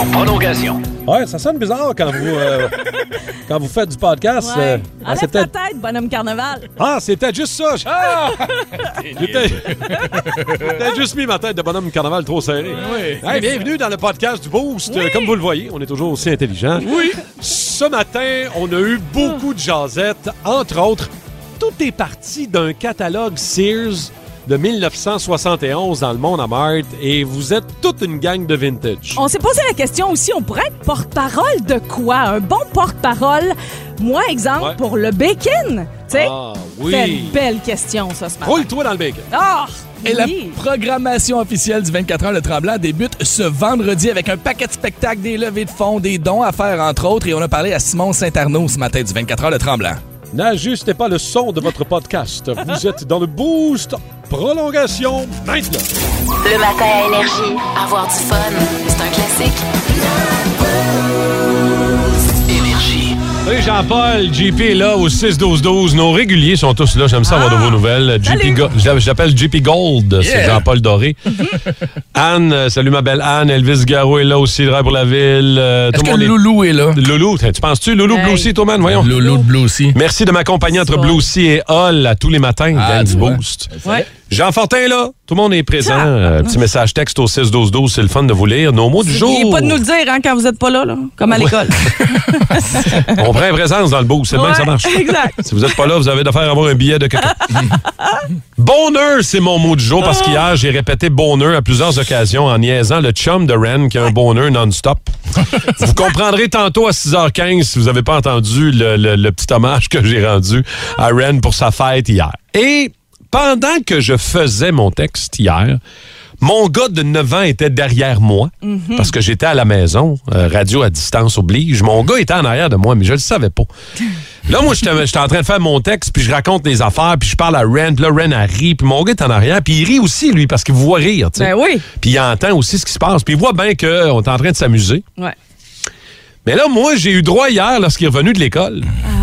prolongation. Ouais, ça sonne bizarre quand vous faites du podcast. Ouais. Enlève c'est ta peut-être... tête, bonhomme carnaval. Ah, c'est peut-être juste ça. J'ai peut-être juste mis ma tête de bonhomme carnaval trop serrée. Oui. Hey, bienvenue dans le podcast du Boost. Comme vous le voyez, on est toujours aussi intelligent. Oui. Ce matin, on a eu beaucoup de jasettes. Entre autres, tout est parti d'un catalogue Sears de 1971 dans le monde à Marthe, et vous êtes toute une gang de vintage. On s'est posé la question aussi, on pourrait être porte-parole de quoi? Un bon porte-parole, moi, exemple, pour le bacon. Tu sais, Ah, oui. quelle belle question, ça, ce matin. Roule-toi dans le bacon. Ah! Et la oui. programmation officielle du 24 heures le Tremblant débute ce vendredi avec un paquet de spectacles, des levées de fonds, des dons à faire, entre autres. Et on a parlé à Simon Saint-Arnaud ce matin du 24 heures le Tremblant. N'ajustez pas le son de votre podcast. Vous êtes dans le Boost. Prolongation maintenant. Le matin à Énergie. Avoir du fun, c'est un classique. Énergie. Salut Jean-Paul, JP est là au 6-12-12. Nos réguliers sont tous là. J'aime ça avoir de vos nouvelles. J'appelle JP Gold, c'est Jean-Paul Doré. Anne, salut ma belle Anne. Elvis Garou est là aussi, le pour la ville. Est-ce que Loulou est là? Loulou, tu penses-tu? Loulou, Blue Sea, toi, man, voyons. Loulou de Blue aussi. Merci de m'accompagner entre Blue Sea et Hall à tous les matins, gang du Boost. Ouais. Jean Fortin est là. Tout le monde est présent. Petit message texte au 6-12-12. C'est le fun de vous lire. Nos mots du jour. N'oubliez pas de nous le dire hein, quand vous n'êtes pas là, comme à l'école. On prend présence dans le Boost. C'est le même que ça marche. Exact. Si vous n'êtes pas là, vous avez d'affaire à avoir un billet de caca. Bonheur, c'est mon mot du jour parce qu'hier, j'ai répété bonheur à plusieurs occasions en niaisant le chum de Ren qui a un bonheur non-stop. Vous comprendrez tantôt à 6h15 si vous n'avez pas entendu le petit hommage que j'ai rendu à Ren pour sa fête hier. Et pendant que je faisais mon texte hier, mon gars de 9 ans était derrière moi parce que j'étais à la maison, radio à distance oblige. Mon gars était en arrière de moi, mais je le savais pas. Là, moi, j'étais en train de faire mon texte, puis je raconte les affaires, puis je parle à Ren, puis là, Ren, elle rit, puis mon gars est en arrière, puis il rit aussi, lui, parce qu'il vous voit rire, tu sais. Ben oui. Puis il entend aussi ce qui se passe, puis il voit bien qu'on est en train de s'amuser. Ouais. Mais là, moi, j'ai eu droit hier, lorsqu'il est revenu de l'école.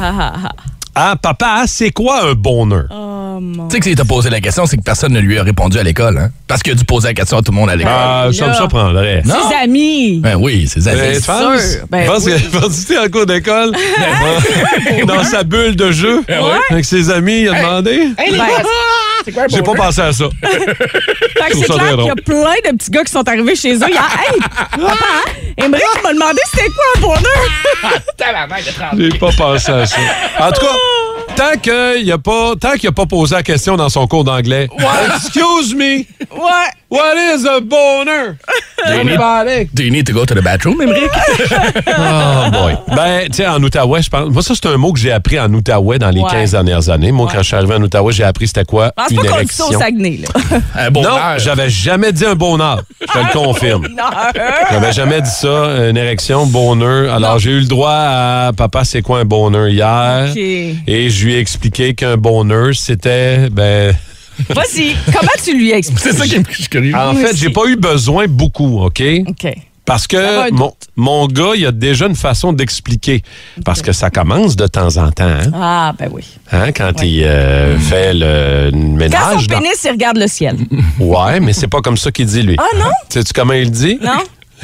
Ah, papa, c'est quoi un bonheur? Oh, mon... Tu sais que s'il t'a posé la question, c'est que personne ne lui a répondu à l'école, hein? Parce qu'il a dû poser la question à tout le monde à l'école. Ah, ça me surprendrait. Non? Ses amis. Ben oui, c'est ça. Tu penses? Ben Penses oui. que tu es en cours d'école? Dans sa bulle de jeu? Ouais. Avec ses amis, il a demandé? Ben, J'ai pas pensé à ça. fait que c'est ça clair très qu'il y a drôle. plein de petits gars qui sont arrivés chez eux hier. Hey, papa, Émeric m'a demandé c'était quoi un bonheur. J'ai pas pensé à ça. En tout cas, tant qu'il a pas posé la question dans son cours d'anglais. Excuse me, Ouais. what is a boner? Do you need to go to the bathroom, Émeric? Oh boy. Ben, tu sais, en Outaouais, je pense. Moi, ça, c'est un mot que j'ai appris en Outaouais dans les 15 dernières années. Moi, quand je suis arrivé en Outaouais, j'ai appris c'était quoi Je pense une pas qu'on dit ça érection. au Saguenay, là. Un bon Non, air. j'avais jamais dit un bonheur. Je te le confirme. J'avais jamais dit ça, une érection, bonheur. Alors, j'ai eu le droit à papa, c'est quoi un bonheur hier? OK. Et je lui ai expliqué qu'un bonheur, c'était, Vas-y, comment tu lui as expliqué? C'est ça qui me je suis curieux. en fait, j'ai pas eu besoin beaucoup, OK? OK. Parce Ça va que un mon gars, il a déjà une façon d'expliquer. Parce que ça commence de temps en temps, hein? Ah, ben oui. Hein, quand il fait le ménage. Quand son pénis, il regarde le ciel. Ouais, mais c'est pas comme ça qu'il dit, lui. Ah non? Sais-tu comment il dit? Non?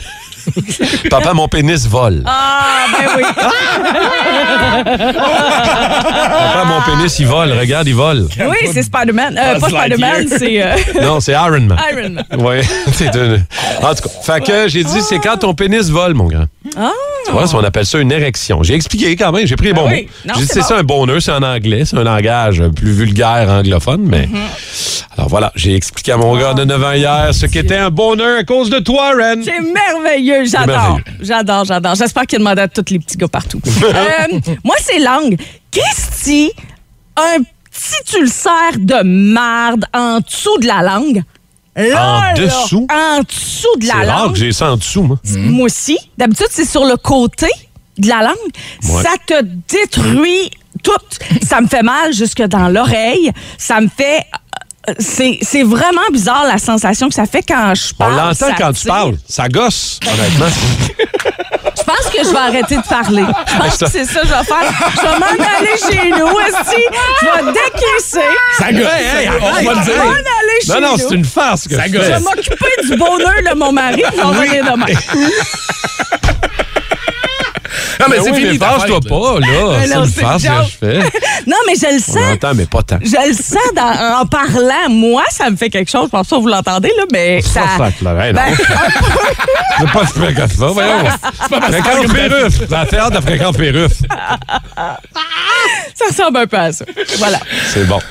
Papa, mon pénis vole. Ah, ben oui. Papa, mon pénis, il vole. Regarde, il vole. Oui, c'est Spider-Man. Pas Spider-Man, c'est Non, c'est Iron Man. Iron Man. Oui, c'est une... En tout cas, fait que j'ai dit, c'est quand ton pénis vole, mon grand. Ah. Tu vois, on appelle ça une érection. J'ai expliqué quand même, j'ai pris les bons oui. mots. Non, J'ai dit, c'est c'est bon. ça un bonheur, c'est en anglais, c'est un langage plus vulgaire anglophone, mais... Alors voilà, j'ai expliqué à mon gars de 9 ans hier ce qu'était un bonheur à cause de toi, Ren. C'est merveilleux, j'adore. merveilleux. J'adore. J'espère qu'il demande à tous les petits gars partout. Moi, c'est langue. Christy, un petit ulcère de marde en dessous de la langue. Là, En dessous? En dessous de la C'est rare langue. que j'ai ça en dessous, moi. Moi aussi. D'habitude, c'est sur le côté de la langue. Ouais. Ça te détruit tout. Ça me fait mal jusque dans l'oreille. Ça me fait... C'est vraiment bizarre la sensation que ça fait quand je On parle. l'entend ça quand tu tire. parles. Ça gosse, honnêtement. Je pense que je vais arrêter de parler. Je pense que c'est ça que je vais faire. Je vais m'en aller chez nous, esti. Je vais décaisser. Ça gosse. On va le Je vais m'en dire. aller chez Non, non, nous. c'est une farce que Ça je gosse. Je fais. vais m'occuper du bonheur de mon mari. Je vais revenir demain. Non, mais Ben c'est oui, fini. mais ta fâche-toi fête, là. pas, là. Mais C'est non, une c'est farce une que joke. je fais. Non, mais je le On sens. l'entend, mais pas tant. Je le sens en parlant. Moi, ça me fait quelque chose. Je pense pas que vous l'entendez, là, mais ça... Ça, Claire, Ben, non. C'est pas si frais que ça, voyons. Fréquence Pérus. La théâtre de Fréquence Pérus. ça ressemble un peu à ça. Voilà. C'est bon.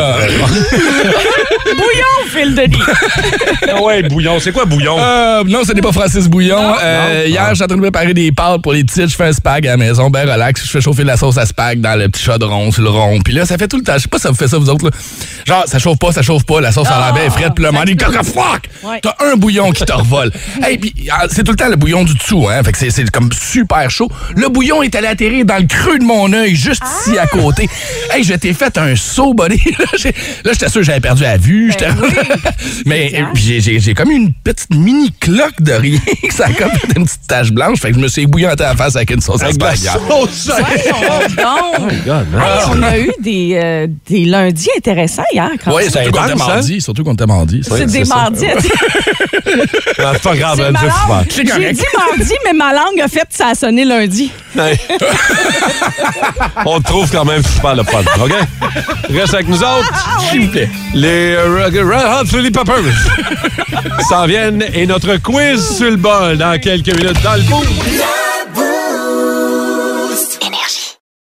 Bouillon, Phil Denis. Ah ouais, bouillon. C'est quoi bouillon? Non, ce n'est pas Francis Bouillon. Hier, j'étais en train de préparer des pâtes pour les petites. Je fais un spag à la maison, ben relax. Je fais chauffer de la sauce à spag dans le petit chaudron sur le rond. Puis là, ça fait tout le temps. Je sais pas si ça vous fait ça, vous autres. Là. Genre, ça chauffe pas. La sauce a l'air bien frette. Puis là, m'en dit, fuck! Ouais. T'as un bouillon qui te revole. Hey, puis c'est tout le temps le bouillon du dessous, hein. Fait que c'est comme super chaud. Le bouillon est allé atterrir dans le creux de mon œil, juste ici à côté. Hey, je t'ai fait un saut, buddy. Là, j'étais sûr que j'avais perdu la vue. Mais j'ai comme eu une petite mini cloque de rien. Ça a comme fait une petite tache blanche. Fait que je me suis ébouillanté à la face avec une sauce à spag. sauce. Voyons donc. God, man. Hey, on a eu des lundis intéressants hier. Quand Oui, même. surtout qu'on était intense, mardi. Surtout qu'on était mardi. C'est des ça. mardis. Ah, c'est pas grave, C'est elle ma fait langue. super. C'est J'ai correct. dit mardi, mais ma langue a fait ça a sonné lundi. Hey. On te trouve quand même super le fun, OK? Reste avec nous autres. S'il vous plaît. Les Red Hot Chili Peppers s'en viennent et notre quiz sur le bol dans quelques minutes dans le bout. Énergie.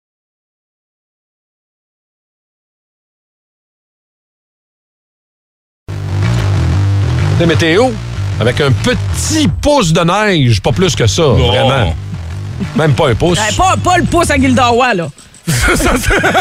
Les météo avec un petit pouce de neige, pas plus que ça, vraiment. Même pas un pouce. Ouais, pas le pouce à Gildawa, là. Ça,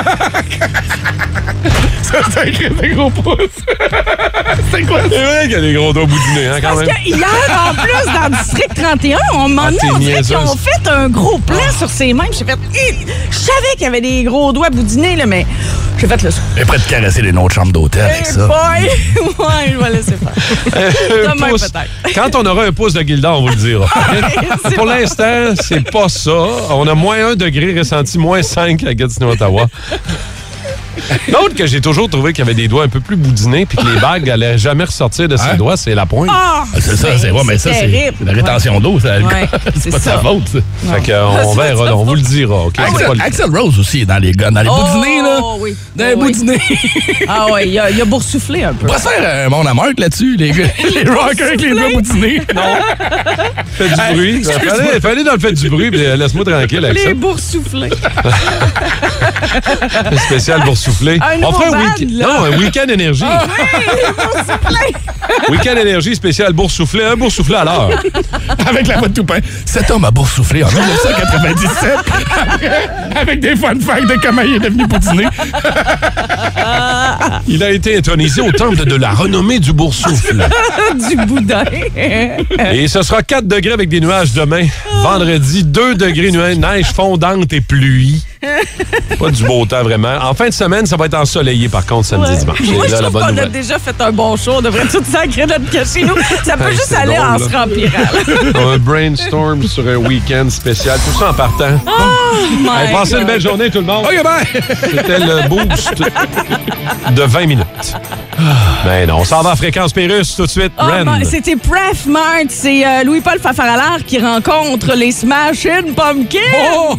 c'est un très gros pouce. C'est quoi ça? C'est vrai qu'il y a des gros doigts boudinés, hein, quand Parce même. que hier, en plus, dans le district 31, on m'a t'es on dirait qu'ils niaiseuse. ont fait un gros plan sur ses mains. J'ai fait... Je savais qu'il y avait des gros doigts boudinés, là, mais j'ai fait le saut. Elle est prête de caresser les notes chambres d'hôtel avec ça. Boy! Ouais, je vais laisser faire. Un Demain, pouce. peut-être. Quand on aura un pouce de Gildan, on vous le dira. C'est Pour bon. l'instant, c'est pas ça. On a moins 1 degré ressenti, moins 5 à Gatineau, Ottawa. L'autre que j'ai toujours trouvé qu'il y avait des doigts un peu plus boudinés puis que les bagues allaient jamais ressortir de ses Hein? doigts, c'est la pointe. Ah! C'est ça, c'est ouais, mais ça, c'est terrible. la rétention d'eau. Ça, Ouais, c'est c'est pas de sa ça. faute, ça. Fait que, on C'est verra, pas on vous le dira. OK? C'est pas le- Axel Rose aussi est dans les gars, dans les boudinés, là. Oh, oui. Dans les Oh, oui. boudinés. Ah oui, il a boursouflé un peu. On va se faire un monde à Marc là-dessus, les gars. Les rockers avec les doigts boudinés. Fait du bruit. Fallait dans le fait du bruit, puis laisse-moi tranquille avec ça. Les boursouflés. Spécial pour souffler. Un On fera nouveau un band, week-end. là. Non, un week-end énergie. Week-end énergie spécial boursouflé. Un boursouflé à l'heure. Avec la voix de Toupin. Cet homme a boursouflé en 1997 avec des fun facts de comment il est devenu boudinné. Il a été intronisé au temple de la renommée du boursoufle. Du boudin. Et ce sera 4 degrés avec des nuages demain. Vendredi, 2 degrés neige fondante et pluie. Pas du beau temps, vraiment. En fin de semaine, ça va être ensoleillé, par contre, samedi, Ouais. dimanche. Moi, C'est je là la trouve bonne qu'on a nouvelle. déjà fait un bon show. On devrait tout sacrer notre cas chez nous. Ça peut Hey, juste c'est aller drôle, en là. se remplirant. Un brainstorm sur un week-end spécial. Tout ça en partant. Oh Hey, passez une belle journée, tout le monde. OK, bye! C'était le boost de 20 minutes. Ben non, on s'en va à Fréquence Pérus tout de suite. Oh, Ren. c'était Pref Mart. C'est Louis-Paul Fafaralard qui rencontre les Smashing Pumpkins. Oh!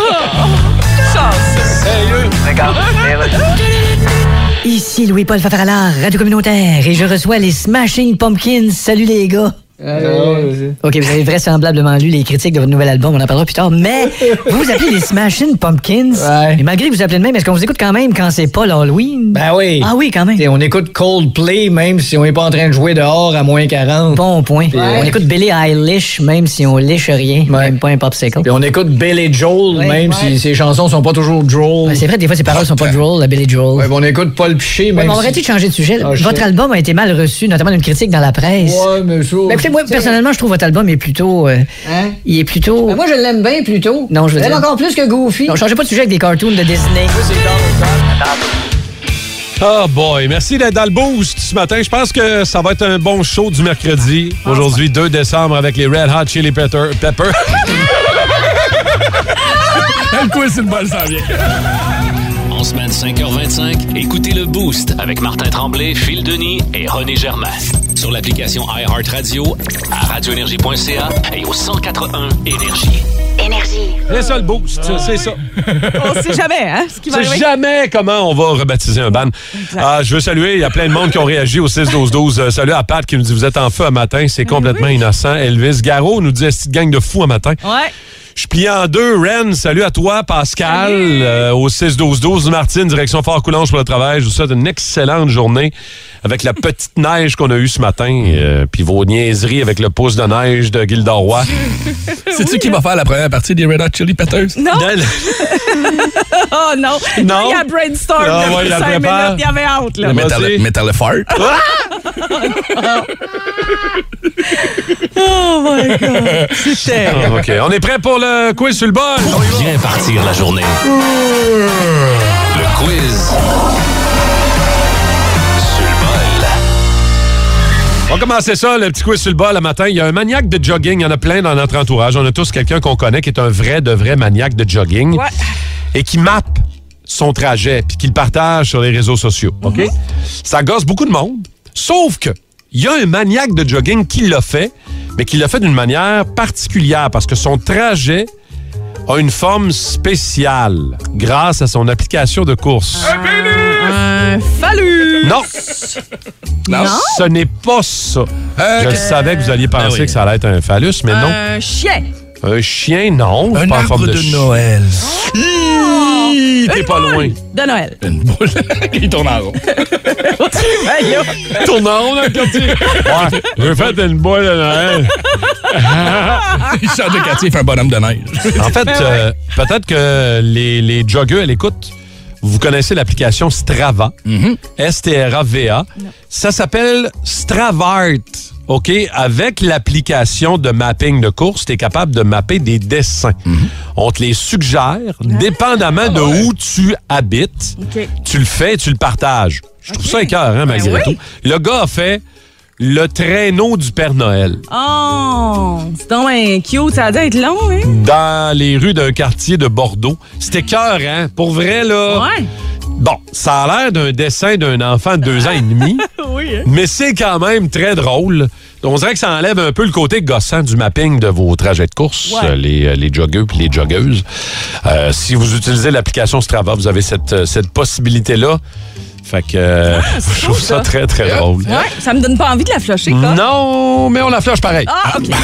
Ici Louis-Paul Fafaralard, Radio Communautaire, et je reçois les Smashing Pumpkins. Salut les gars! OK, vous avez vraisemblablement lu les critiques de votre nouvel album, on en parlera plus tard, mais vous vous appelez les Smashing Pumpkins. Ouais. Et malgré que vous appelez de même, est-ce qu'on vous écoute quand même quand c'est pas l'Halloween? Ben oui. Ah oui, quand même. T'sais, on écoute Coldplay même si on est pas en train de jouer dehors à moins 40. Bon point. Ouais. On écoute Billie Eilish même si on liche rien, Ouais. même pas un popsicle. Puis on écoute Billy Joel Ouais. même Ouais. si ses chansons sont pas toujours drôles. Ben, c'est vrai, des fois ses paroles sont pas drôles, la Billie Joel. Ouais, puis on écoute Paul Piché Ouais, même mais on si... va arrêter de changer de sujet. Ah, je Votre sais. album a été mal reçu, notamment d'une critique dans la presse. Ouais, mais ça... Ben, écoutez, moi, personnellement, je trouve votre album est plutôt... Hein? Il est plutôt... Ben, moi, je l'aime bien plutôt. Non, je veux Elle dire- encore plus que Goofy. Non, changez pas de sujet avec des cartoons de Disney. Oh boy, merci d'être dans le boost ce matin. Je pense que ça va être un bon show du mercredi. Aujourd'hui, 2 décembre, avec les Red Hot Chili Peppers. Le quiz, c'est le bol, ça vient. En semaine 5h25, écoutez le Boost avec Martin Tremblay, Phil Denis et René Germain. Sur l'application iHeartRadio, à radioénergie.ca et au 181 Énergie. Énergie. Énergie. C'est ça le boost, c'est ça. On sait jamais, hein, ce qui va C'est arriver. jamais comment on va rebaptiser un ban. Je veux saluer, il y a plein de monde qui ont réagi au 6-12-12. Salut à Pat qui nous dit vous êtes en feu un matin, c'est complètement innocent. Elvis Garot nous dit cette gang de fous un matin. Ouais. Je plie en deux. Ren, salut à toi. Pascal, au 6-12-12. Martine, direction Fort-Coulonge pour le travail. Je vous souhaite une excellente journée avec la petite neige qu'on a eue ce matin. Puis vos niaiseries avec le pouce de neige de Gilderoy. Sais-tu qui va faire la première partie des Red Hot Chili Peppers? Non. Oh non. Non. Il y a brainstorm Ah, depuis ouais, il la 5 prépare. minutes. Il y avait hâte, là. Vas-y. Metal Fart. Oh my God. C'était... OK, on est prêt pour le quiz sur le bol. Bien partir la journée. Le quiz sur le bol. On va commencer ça, le petit quiz sur le bol le matin. Il y a un maniaque de jogging. Il y en a plein dans notre entourage. On a tous quelqu'un qu'on connaît qui est un vrai de vrai maniaque de jogging. Ouais. Et qui mappe son trajet puis qui le partage sur les réseaux sociaux. OK? Ça gosse beaucoup de monde. Sauf que il y a un maniaque de jogging qui l'a fait, mais qui l'a fait d'une manière particulière parce que son trajet a une forme spéciale grâce à son application de course. Un phallus. Non, Non. ce n'est pas ça. Je savais que vous alliez penser Ah oui. que ça allait être un phallus, mais non. Un chien. Un chien, non. Un pas en arbre forme de chien. Noël. T'es pas loin. De Noël. Une boule. Il tourne en rond. Tourne en rond dans le quartier. Ouais, j'ai fait une boule de Noël. Il change de quartier, il fait un bonhomme de neige. En fait, peut-être que les joggeurs à l'écoute, vous connaissez l'application Strava. S-T-R-A-V-A. Ça s'appelle Stravart. OK? Avec l'application de mapping de course, tu es capable de mapper des dessins. On te les suggère, dépendamment de où tu habites. OK. Tu le fais et tu le partages. Je trouve ça écœurant, malgré oui. tout. Le gars a fait le traîneau du Père Noël Oh, c'est donc un cute. Ça a dû être long, hein? dans les rues d'un quartier de Bordeaux. C'était écœurant. Pour vrai, là... Ouais. Bon, ça a l'air d'un dessin d'un enfant de 2 ans et demi, Oui, hein? mais c'est quand même très drôle. On dirait que ça enlève un peu le côté gossant du mapping de vos trajets de course, Ouais. les joggeurs puis les joggeuses. Si vous utilisez l'application Strava, vous avez cette possibilité-là. Fait que je trouve ça très, très drôle. Ouais, ça me donne pas envie de la flusher, quoi. Non, mais on la flush pareil. Ah, OK.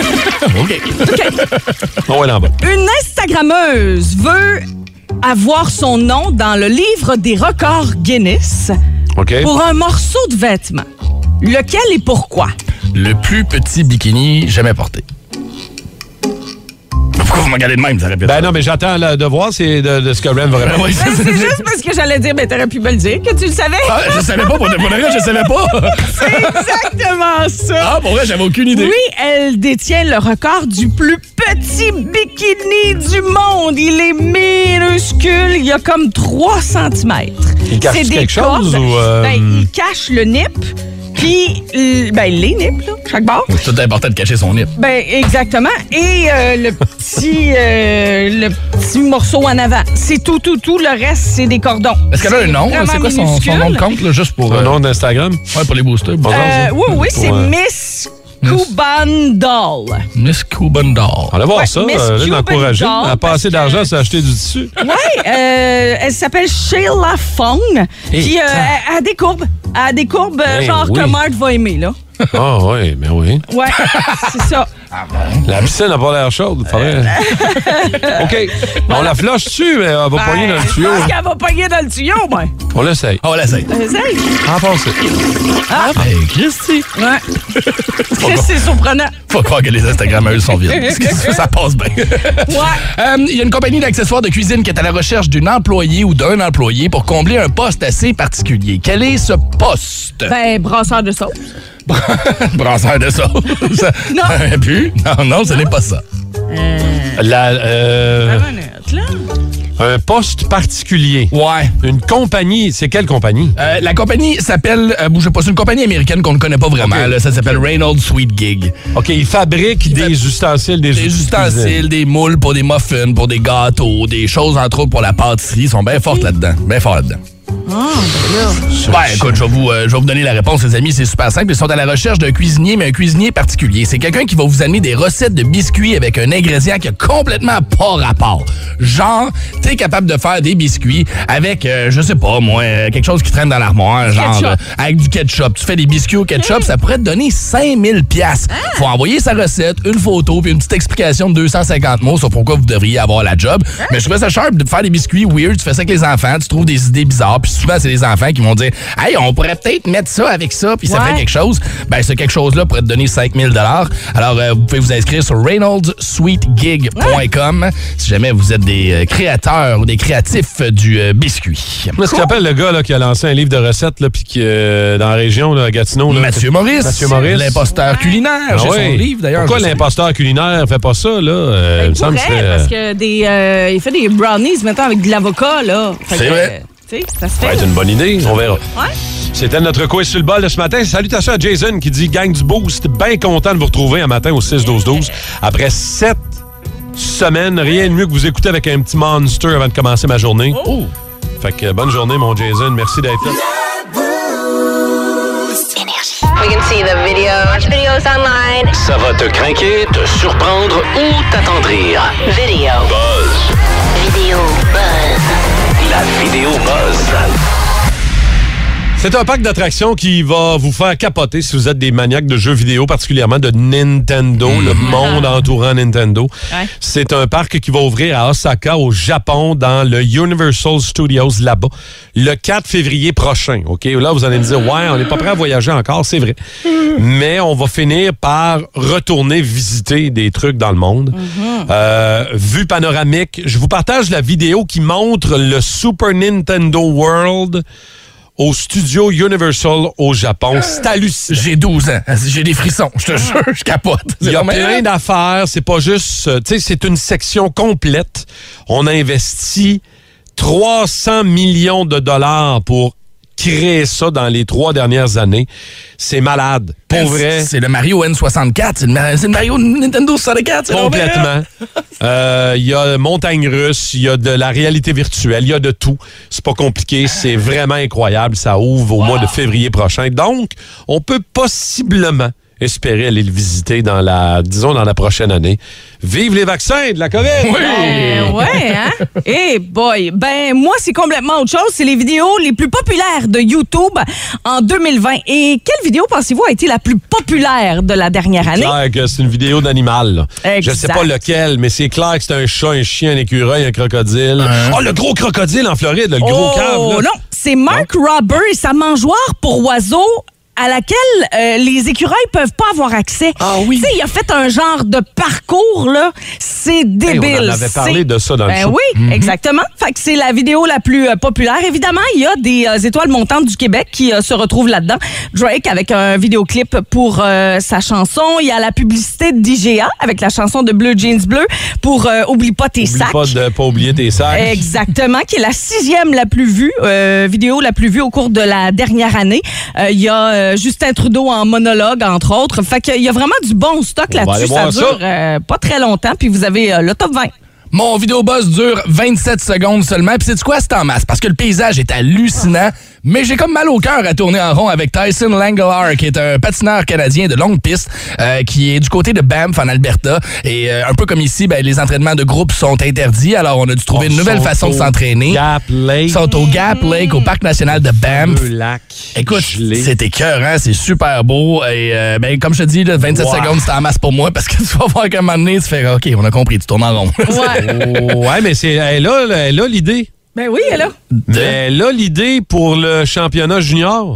On va aller en bas. Une Instagrammeuse veut avoir son nom dans le livre des records Guinness OK? pour un morceau de vêtement. Lequel et pourquoi? Le plus petit bikini jamais porté. Pourquoi vous me regardez de même? Ça répète. Ben non, mais j'attends de voir de ce que Ren va répondre. Oui, Ben, c'est juste parce que j'allais dire, ben t'aurais pu me le dire, que tu le savais. Ah, je savais pas, pour de vrai, je savais pas. C'est exactement ça. Ah, pour vrai, j'avais aucune idée. Oui, elle détient le record du plus petit bikini du monde. Il est minuscule. Il y a comme 3 cm. Il cache quelque chose ou, Ben, il cache le nip. Puis, ben, les nips, là, chaque bord. C'est tout important de cacher son nip. Ben, exactement. Et le petit morceau en avant. C'est tout. Le reste, c'est des cordons. Est-ce qu'elle a un nom? Vraiment C'est quoi son nom de compte, là, juste pour... Un nom d'Instagram? Ouais, pour les boosters. Oui, c'est Ouais. Miss Cuban Doll. Miss Kubandal. On va voir Ouais, ça, Miss là, Cuban l'encourager. Doll, Elle a pas parce assez que- d'argent, c'est acheter du tissu. Oui, elle s'appelle Sheila Fong. Puis elle a des courbes. Elle a des courbes Ben genre oui. que Marthe va aimer, là. Ah oui, mais oui. Ouais, c'est ça. La piscine n'a pas l'air chaude. Faudrait... OK. On la flush dessus, mais elle va pogner dans le tuyau. Je pense qu'elle va pogner dans le tuyau, ben. On l'essaye. On l'essaye. Essaye. En passé. Hey, Christy. Ouais. C'est surprenant. Faut croire que les Instagrammeuses sont vides. Parce que ça passe bien. Ouais. Il y a une compagnie d'accessoires de cuisine qui est à la recherche d'une employée ou d'un employé pour combler un poste assez particulier. Quel est ce poste? Ben, brasseur de sauce. Brasseur de sauce. Non. Un pu? Non, ce n'est pas ça. Un poste particulier. Ouais. Une compagnie. C'est quelle compagnie? La compagnie s'appelle, bougez pas, c'est une compagnie américaine qu'on ne connaît pas vraiment. Ok. Là, ça s'appelle Reynolds Sweet Gig. OK, ils fabriquent des ustensiles, des Des outils de ustensiles, cuisine. des moules pour des muffins, pour des gâteaux, des choses entre autres pour la pâtisserie. Ils sont bien fortes là-dedans. Bien forts là-dedans. Écoute, je vais vous donner la réponse, les amis. C'est super simple. Ils sont à la recherche d'un cuisinier, mais un cuisinier particulier. C'est quelqu'un qui va vous amener des recettes de biscuits avec un ingrédient qui a complètement pas rapport. Genre, t'es capable de faire des biscuits avec, je sais pas, moi, quelque chose qui traîne dans l'armoire, genre avec du ketchup. Tu fais des biscuits au ketchup, ça pourrait te donner 5000$. Faut envoyer sa recette, une photo, puis une petite explication de 250 mots sur pourquoi vous devriez avoir la job. Mais je trouvais ça sharp de faire des biscuits weird. Tu fais ça avec les enfants, tu trouves des idées bizarres, puis souvent, c'est les enfants qui vont dire « Hey, on pourrait peut-être mettre ça avec ça, puis ça fait quelque chose. » Ben, ce quelque chose-là pourrait te donner 5000$. Alors, vous pouvez vous inscrire sur ReynoldsSweetGig.com si jamais vous êtes des créateurs ou des créatifs du biscuit. Est-ce que tu rappelles le gars là, qui a lancé un livre de recettes, là, puis qui dans la région, là, à Gatineau? Là, Mathieu Maurice. L'imposteur culinaire. J'ai son livre, d'ailleurs. Pourquoi l'imposteur culinaire fait pas ça, là? Il me semble parce que il fait des brownies maintenant avec de l'avocat, là. C'est vrai. Ça se fait. C'est une bonne idée, on verra. Ouais. C'était notre quiz sur le bol de ce matin. Salutations à Jason qui dit « Gang du Boost, bien content de vous retrouver un matin au 6-12-12. Après 7 semaines, rien de mieux que vous écouter avec un petit monster avant de commencer ma journée. Oh. Fait que bonne journée, mon Jason. Merci d'être là. We can see the videos. Watch videos online. Ça va te craquer, te surprendre ou t'attendrir. Video. Buzz. Vidéo Buzz. La vidéo Buzz. C'est un parc d'attractions qui va vous faire capoter si vous êtes des maniaques de jeux vidéo, particulièrement de Nintendo, le monde entourant Nintendo. Ouais. C'est un parc qui va ouvrir à Osaka, au Japon, dans le Universal Studios là-bas, le 4 février prochain. OK? Là, vous allez me dire, ouais, on n'est pas prêt à voyager encore, c'est vrai. Mais on va finir par retourner visiter des trucs dans le monde. Vue panoramique. Je vous partage la vidéo qui montre le Super Nintendo World au studio Universal au Japon. C'est hallucinant. J'ai 12 ans. J'ai des frissons. Je te jure, je capote. Il y a plein d'affaires. C'est pas juste... Tu sais, c'est une section complète. On a investi 300 millions de dollars pour créer ça dans les 3 dernières années. C'est malade. Pour vrai. C'est le Mario N64. C'est le Mario Nintendo 64. Complètement. Il y a montagne russe, il y a de la réalité virtuelle, il y a de tout. C'est pas compliqué, c'est vraiment incroyable. Ça ouvre au mois de février prochain. Donc, on peut possiblement espérer aller le visiter dans la prochaine année. Vive les vaccins de la COVID! Oui! Ouais, hein? Eh boy! Ben, moi, c'est complètement autre chose. C'est les vidéos les plus populaires de YouTube en 2020. Et quelle vidéo, pensez-vous, a été la plus populaire de la dernière année? C'est clair que c'est une vidéo d'animal. Je sais pas lequel, mais c'est clair que c'est un chat, un chien, un écureuil, un crocodile. Oh, le gros crocodile en Floride, le gros cave. Oh non! C'est Mark Robber et sa mangeoire pour oiseaux à laquelle les écureuils peuvent pas avoir accès. Ah oui. Tu sais, il a fait un genre de parcours, là. C'est débile. Hey, on en avait parlé de ça dans le show. Oui, exactement. Fait que c'est la vidéo la plus populaire. Évidemment, il y a des étoiles montantes du Québec qui se retrouvent là-dedans. Drake avec un vidéoclip pour sa chanson. Il y a la publicité d'IGA avec la chanson de Bleu Jeans Bleu pour Oublie pas tes sacs. Oublie pas de pas oublier tes sacs. Exactement, qui est la 6e la plus vue, vidéo la plus vue au cours de la dernière année. Il y a Justin Trudeau en monologue, entre autres. Fait qu'il y a vraiment du bon stock là-dessus. Ça dure pas très longtemps. Puis vous avez le top 20. Mon vidéo buzz dure 27 secondes seulement. Puis c'est quoi? C'est en masse. Parce que le paysage est hallucinant. Mais j'ai comme mal au cœur à tourner en rond avec Tyson Langelaar, qui est un patineur canadien de longue piste, qui est du côté de Banff, en Alberta. Et un peu comme ici, ben, les entraînements de groupe sont interdits. Alors, on a dû trouver une nouvelle façon de s'entraîner. Gap Lake. Ils sont au Gap Lake, au parc national de Banff. Le lac. Écoute, c'est écœurant, c'est super beau. Et ben, comme je te dis, là, 27 secondes, c'est en masse pour moi, parce que tu vas voir qu'à un moment donné, tu fais OK, on a compris, tu tournes en rond. Ouais, mais elle a l'idée. Ben oui, elle a. Elle a l'idée pour le championnat junior.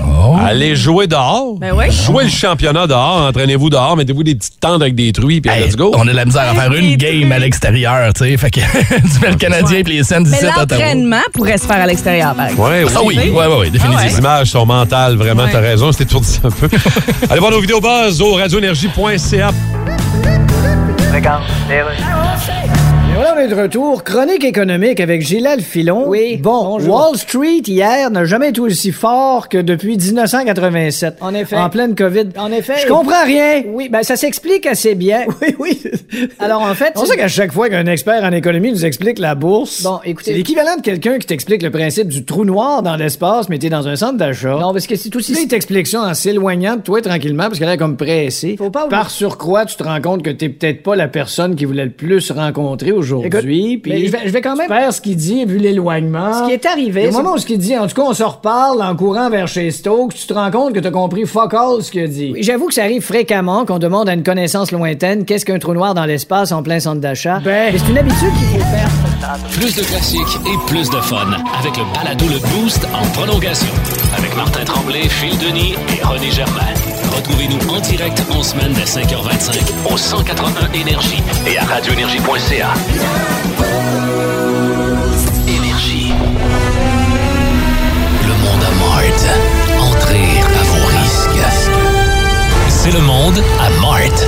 Allez jouer dehors. Ben oui. Jouez le championnat dehors, entraînez-vous dehors, mettez-vous des petites tentes avec des truies, puis let's go. On a de la misère à faire une game à l'extérieur, tu sais. Fait que tu mets le Canadien et les scènes 17 à Ottawa. Mais l'entraînement pourrait se faire à l'extérieur, par exemple. Oui, définitivement. Les images sont mentales, vraiment, t'as raison, c'était étourdi un peu. Allez voir nos vidéos buzz au radioénergie.ca. Regarde, on est de retour. Chronique économique avec Gilal Filon. Oui. Bon, Bonjour. Wall Street, hier, n'a jamais été aussi fort que depuis 1987. En effet. En pleine COVID. En effet. Je comprends rien. Oui, ben ça s'explique assez bien. Oui. Alors, en fait... On sait qu'à chaque fois qu'un expert en économie nous explique la bourse, Bon, écoutez- c'est l'équivalent de quelqu'un qui t'explique le principe du trou noir dans l'espace, mais t'es dans un centre d'achat. Non, parce que c'est aussi... Là, il t'explique ça en s'éloignant de toi tranquillement parce qu'elle est comme pressée. Faut pas- Par surcroît, tu te rends compte que t'es peut-être pas la personne qui voulait le plus rencontrer aujourd'hui. mais Puis je vais quand même- faire ce qu'il dit vu l'éloignement. Ce qui est arrivé, Au moment où ce qu'il dit, en tout cas, on se reparle en courant vers chez Stokes, tu te rends compte que t'as compris fuck all ce qu'il a dit. Oui, j'avoue que ça arrive fréquemment qu'on demande à une connaissance lointaine qu'est-ce qu'un trou noir dans l'espace en plein centre d'achat. Ben- Mais c'est une habitude qu'il faut faire. Plus de classiques et plus de fun avec le balado Le Boost en prolongation. Avec Martin Tremblay, Phil Denis et René Germain. Retrouvez-nous en direct en semaine dès 5h25 au 181 Énergie et à radioénergie.ca. Énergie. Le monde à Mart. Entrez à vos risques. C'est le monde à Mart.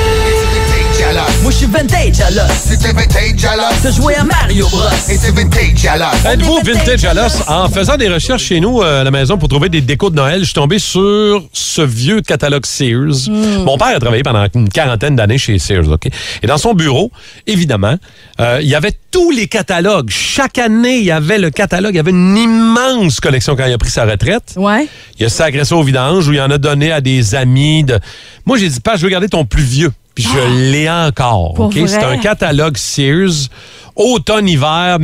Moi je suis vintage à l'os. C'était vintage à l'os. T'as joué à Mario Bros. Et c'est vintage à l'os. Êtes-vous vintage à l'os? En faisant des recherches chez nous à la maison pour trouver des décos de Noël, je suis tombé sur ce vieux catalogue Sears. Mon père a travaillé pendant une quarantaine d'années chez Sears, OK? Et dans son bureau, évidemment, il y avait tous les catalogues. Chaque année, il y avait le catalogue. Il y avait une immense collection quand il a pris sa retraite. Ouais. Il a sacré ça au vidange où il en a donné à des amis. Moi, j'ai dit, pas, je veux garder ton plus vieux. Puis je l'ai encore. Pour OK? vrai? C'est un catalogue Sears, automne-hiver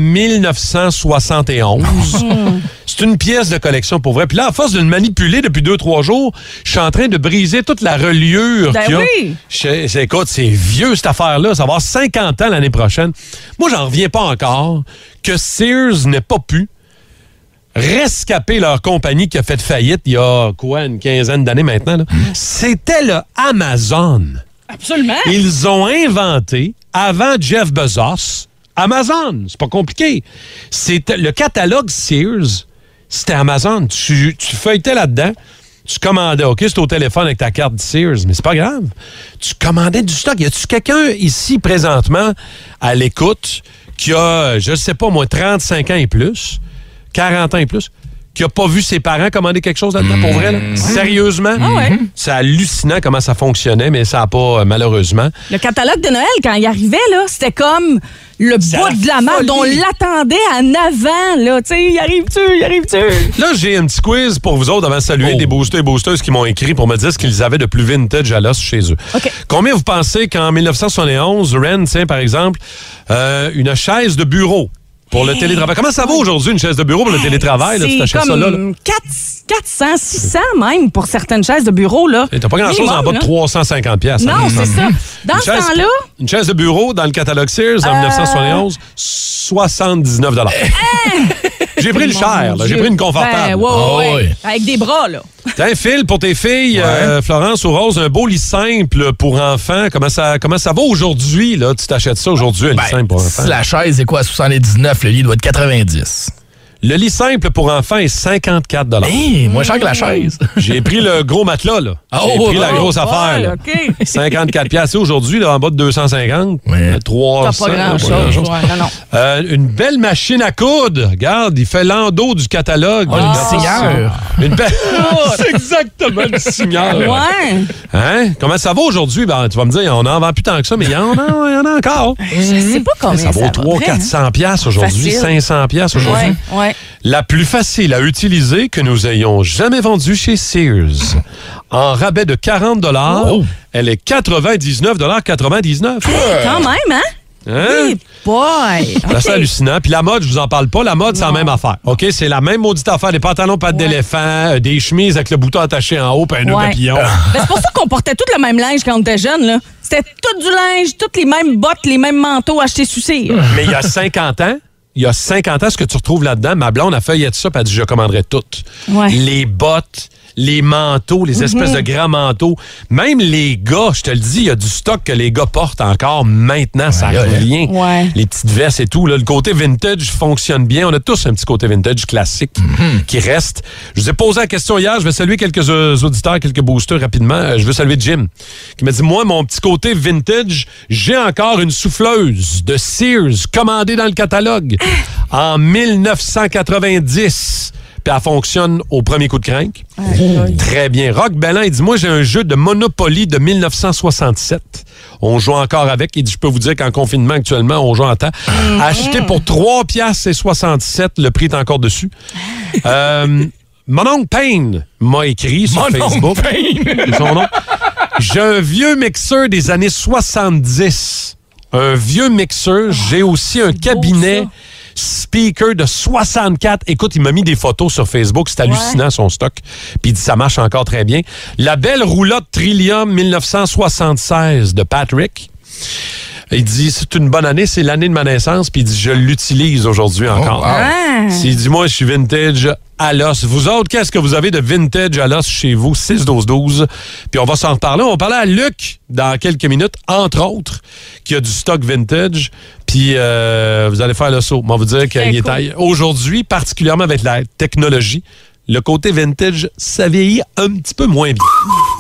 1971. C'est une pièce de collection pour vrai. Puis là, à force de le manipuler depuis 2-3 jours, je suis en train de briser toute la reliure Ben qu'il y a. oui. Écoute, c'est vieux cette affaire-là. Ça va avoir 50 ans l'année prochaine. Moi, j'en reviens pas encore que Sears n'ait pas pu rescaper leur compagnie qui a fait faillite il y a quoi, une quinzaine d'années maintenant. Là. C'était le Amazon. Absolument. Ils ont inventé, avant Jeff Bezos, Amazon. C'est pas compliqué. C'était le catalogue Sears, c'était Amazon. Tu feuilletais là-dedans, tu commandais. OK, c'est au téléphone avec ta carte Sears, mais c'est pas grave. Tu commandais du stock. Y a-tu quelqu'un ici, présentement, à l'écoute, qui a, je sais pas moi, 35 ans et plus, 40 ans et plus, qui a pas vu ses parents commander quelque chose là-dedans, pour vrai, là? Sérieusement? Ah ouais. C'est hallucinant comment ça fonctionnait, mais ça n'a pas, malheureusement. Le catalogue de Noël, quand il arrivait, là, c'était comme le bout de la marde. On l'attendait en avant, là. Tu sais, y arrive-tu? Là, j'ai un petit quiz pour vous autres avant de saluer des boosters et boosteuses qui m'ont écrit pour me dire ce qu'ils avaient de plus vintage à l'os chez eux. OK. Combien vous pensez qu'en 1971, Ren tient, par exemple, une chaise de bureau pour le télétravail? Comment ça va aujourd'hui, une chaise de bureau pour le télétravail? Là, tu C'est t'achètes ça là? comme 400, 600 même pour certaines chaises de bureau, là. T'as pas grand-chose en bas de 350 $. Non, c'est ça. Dans ce temps-là... Une chaise de bureau dans le catalogue Sears en 1971, 79 $. J'ai pris le cher, là. J'ai pris une confortable. Ben, ouais. Avec des bras, là. T'as un fil pour tes filles, Florence ou Rose, un beau lit simple pour enfants. Comment ça va aujourd'hui, là? Tu t'achètes ça aujourd'hui, un lit simple pour enfants? Si la chaise est quoi, 79, le lit doit être 90. Le lit simple pour enfants est 54 $. Hey, moins cher que la chaise. J'ai pris le gros matelas, là. J'ai pris la grosse affaire, là. OK. 54 $. Aujourd'hui, là, en bas de 250, Ouais. 300. T'as pas grand-chose. Ouais, non. Une belle machine à coudre. Regarde, il fait l'endos du catalogue. Une cigare. Une belle... C'est exactement une cigare. Ouais. Hein? Comment ça va aujourd'hui? Ben, tu vas me dire, on n'en vend plus tant que ça, mais il y en a encore. Je sais pas combien Ça vaut va, vrai, hein? 300-400 $. Aujourd'hui, Facile. 500 $ aujourd'hui. Ouais. La plus facile à utiliser que nous ayons jamais vendue chez Sears. En rabais de 40 $, elle est 99,99 $. Quand même, hein? Hein? Hey boy! C'est assez OK. hallucinant. Puis la mode, je vous en parle pas. La mode, c'est la même affaire. OK? C'est la même maudite affaire. Des pantalons pattes d'éléphant, des chemises avec le bouton attaché en haut, puis un nœud papillon. Ben, c'est pour ça qu'on portait tout le même linge quand on était jeune, là. C'était tout du linge, toutes les mêmes bottes, les mêmes manteaux achetés sous cire. Mais il y a 50 ans, ce que tu retrouves là-dedans, ma blonde a feuillette ça, puis elle a dit, je commanderais toutes. Ouais. Les bottes, les manteaux, les espèces de grands manteaux. Même les gars, je te le dis, il y a du stock que les gars portent encore maintenant, ça revient. Ouais. Les petites vestes et tout. Là, le côté vintage fonctionne bien. On a tous un petit côté vintage classique qui reste. Je vous ai posé la question hier. Je vais saluer quelques auditeurs, quelques boosters rapidement. Je veux saluer Jim qui m'a dit, moi, mon petit côté vintage, j'ai encore une souffleuse de Sears commandée dans le catalogue en 1990. Puis elle fonctionne au premier coup de crank. Très bien. Rock Bellan, il dit, moi, j'ai un jeu de Monopoly de 1967. On joue encore avec. Il dit, je peux vous dire qu'en confinement, actuellement, on joue en temps. Acheté pour 3,67 $. Le prix est encore dessus. Mon oncle Payne m'a écrit sur Facebook. C'est son nom. J'ai un vieux mixeur des années 70. Un vieux mixeur. J'ai aussi un cabinet speaker de 64. Écoute, il m'a mis des photos sur Facebook. C'est hallucinant, son stock. Puis il dit, ça marche encore très bien. La belle roulotte Trillium 1976 de Patrick. Il dit, c'est une bonne année, c'est l'année de ma naissance. Puis il dit, je l'utilise aujourd'hui encore. Il dit, moi, je suis vintage à l'os. Vous autres, qu'est-ce que vous avez de vintage à l'os chez vous? 6-12-12. Puis on va s'en reparler. On va parler à Luc dans quelques minutes, entre autres, qui a du stock vintage. Puis vous allez faire le saut. On va vous dire qu'il est taille. Aujourd'hui, particulièrement avec la technologie, le côté vintage, ça vieillit un petit peu moins bien.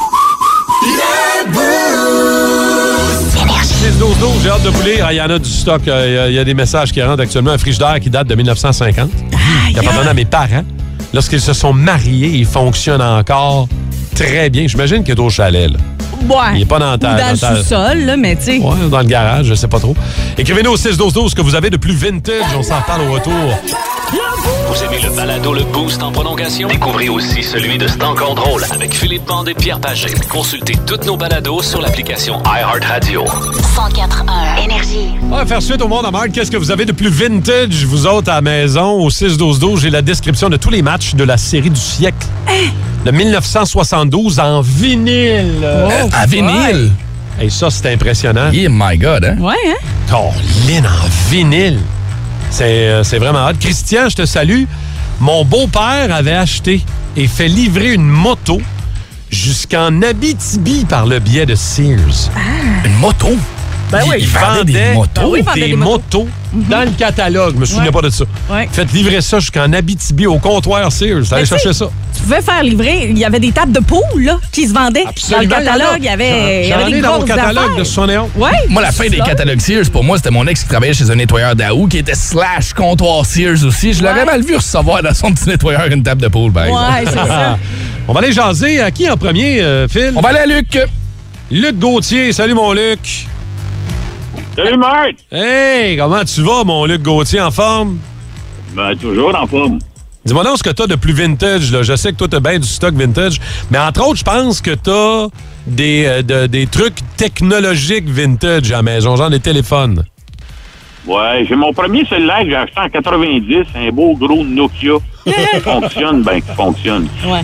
6-12-12, j'ai hâte de vous lire. Il y en a du stock. Il y a des messages qui rentrent actuellement. Un frigidaire qui date de 1950, qui appartenait à mes parents. Lorsqu'ils se sont mariés, il fonctionne encore très bien. J'imagine qu'il est au chalet, là. Ouais. Il n'est pas dans le sous-sol, là, mais tu sais. Ouais, dans le garage, je sais pas trop. Écrivez-nous au 6-12-12 ce que vous avez de plus vintage. On s'en parle au retour. Vous aimez le balado Le Boost en prolongation? Découvrez aussi celui de C'est encore drôle avec Philippe Bande et Pierre Pagé. Consultez toutes nos balados sur l'application iHeartRadio. 104.1 Énergie. On va faire suite au monde à Marc. Qu'est-ce que vous avez de plus vintage, vous autres, à la maison? Au 6-12-12, j'ai la description de tous les matchs de la série du siècle. De 1972 en vinyle. À vinyle? Et ça, c'est impressionnant. Yeah, my God, hein? Ouais, hein? Colin en vinyle. C'est vraiment hot. Christian, je te salue. Mon beau-père avait acheté et fait livrer une moto jusqu'en Abitibi par le biais de Sears. Une moto? Ben oui, il vendait des motos. Ah oui, il vendait des des motos dans le catalogue. Je me souviens pas de ça. Ouais. Faites livrer ça jusqu'en Abitibi au comptoir Sears. Allez chercher ça. Tu pouvais faire livrer. Il y avait des tables de poule là, qui se vendaient. Absolument, dans le catalogue. Il y avait des dans mon grosses catalogue affaires. de 71. Ouais. Moi, la fin des catalogues Sears, pour moi, c'était mon ex qui travaillait chez un nettoyeur d'Aou qui était / comptoir Sears aussi. Je l'aurais mal vu recevoir dans son petit nettoyeur une table de poule, par exemple. Ouais, c'est ça. On va aller jaser. À qui en premier, Phil? On va aller à Luc. Luc Gauthier. Salut, mon Luc. Salut, Marc! Hey, comment tu vas, mon Luc Gauthier, en forme? Ben, toujours en forme. Dis-moi donc ce que t'as de plus vintage, là. Je sais que toi, t'as bien du stock vintage, mais entre autres, je pense que t'as des trucs technologiques vintage à la maison, genre des téléphones. Ouais, j'ai mon premier cellulaire que j'ai acheté en 90, un beau gros Nokia. Qui fonctionne, ben, qui fonctionne. Ouais.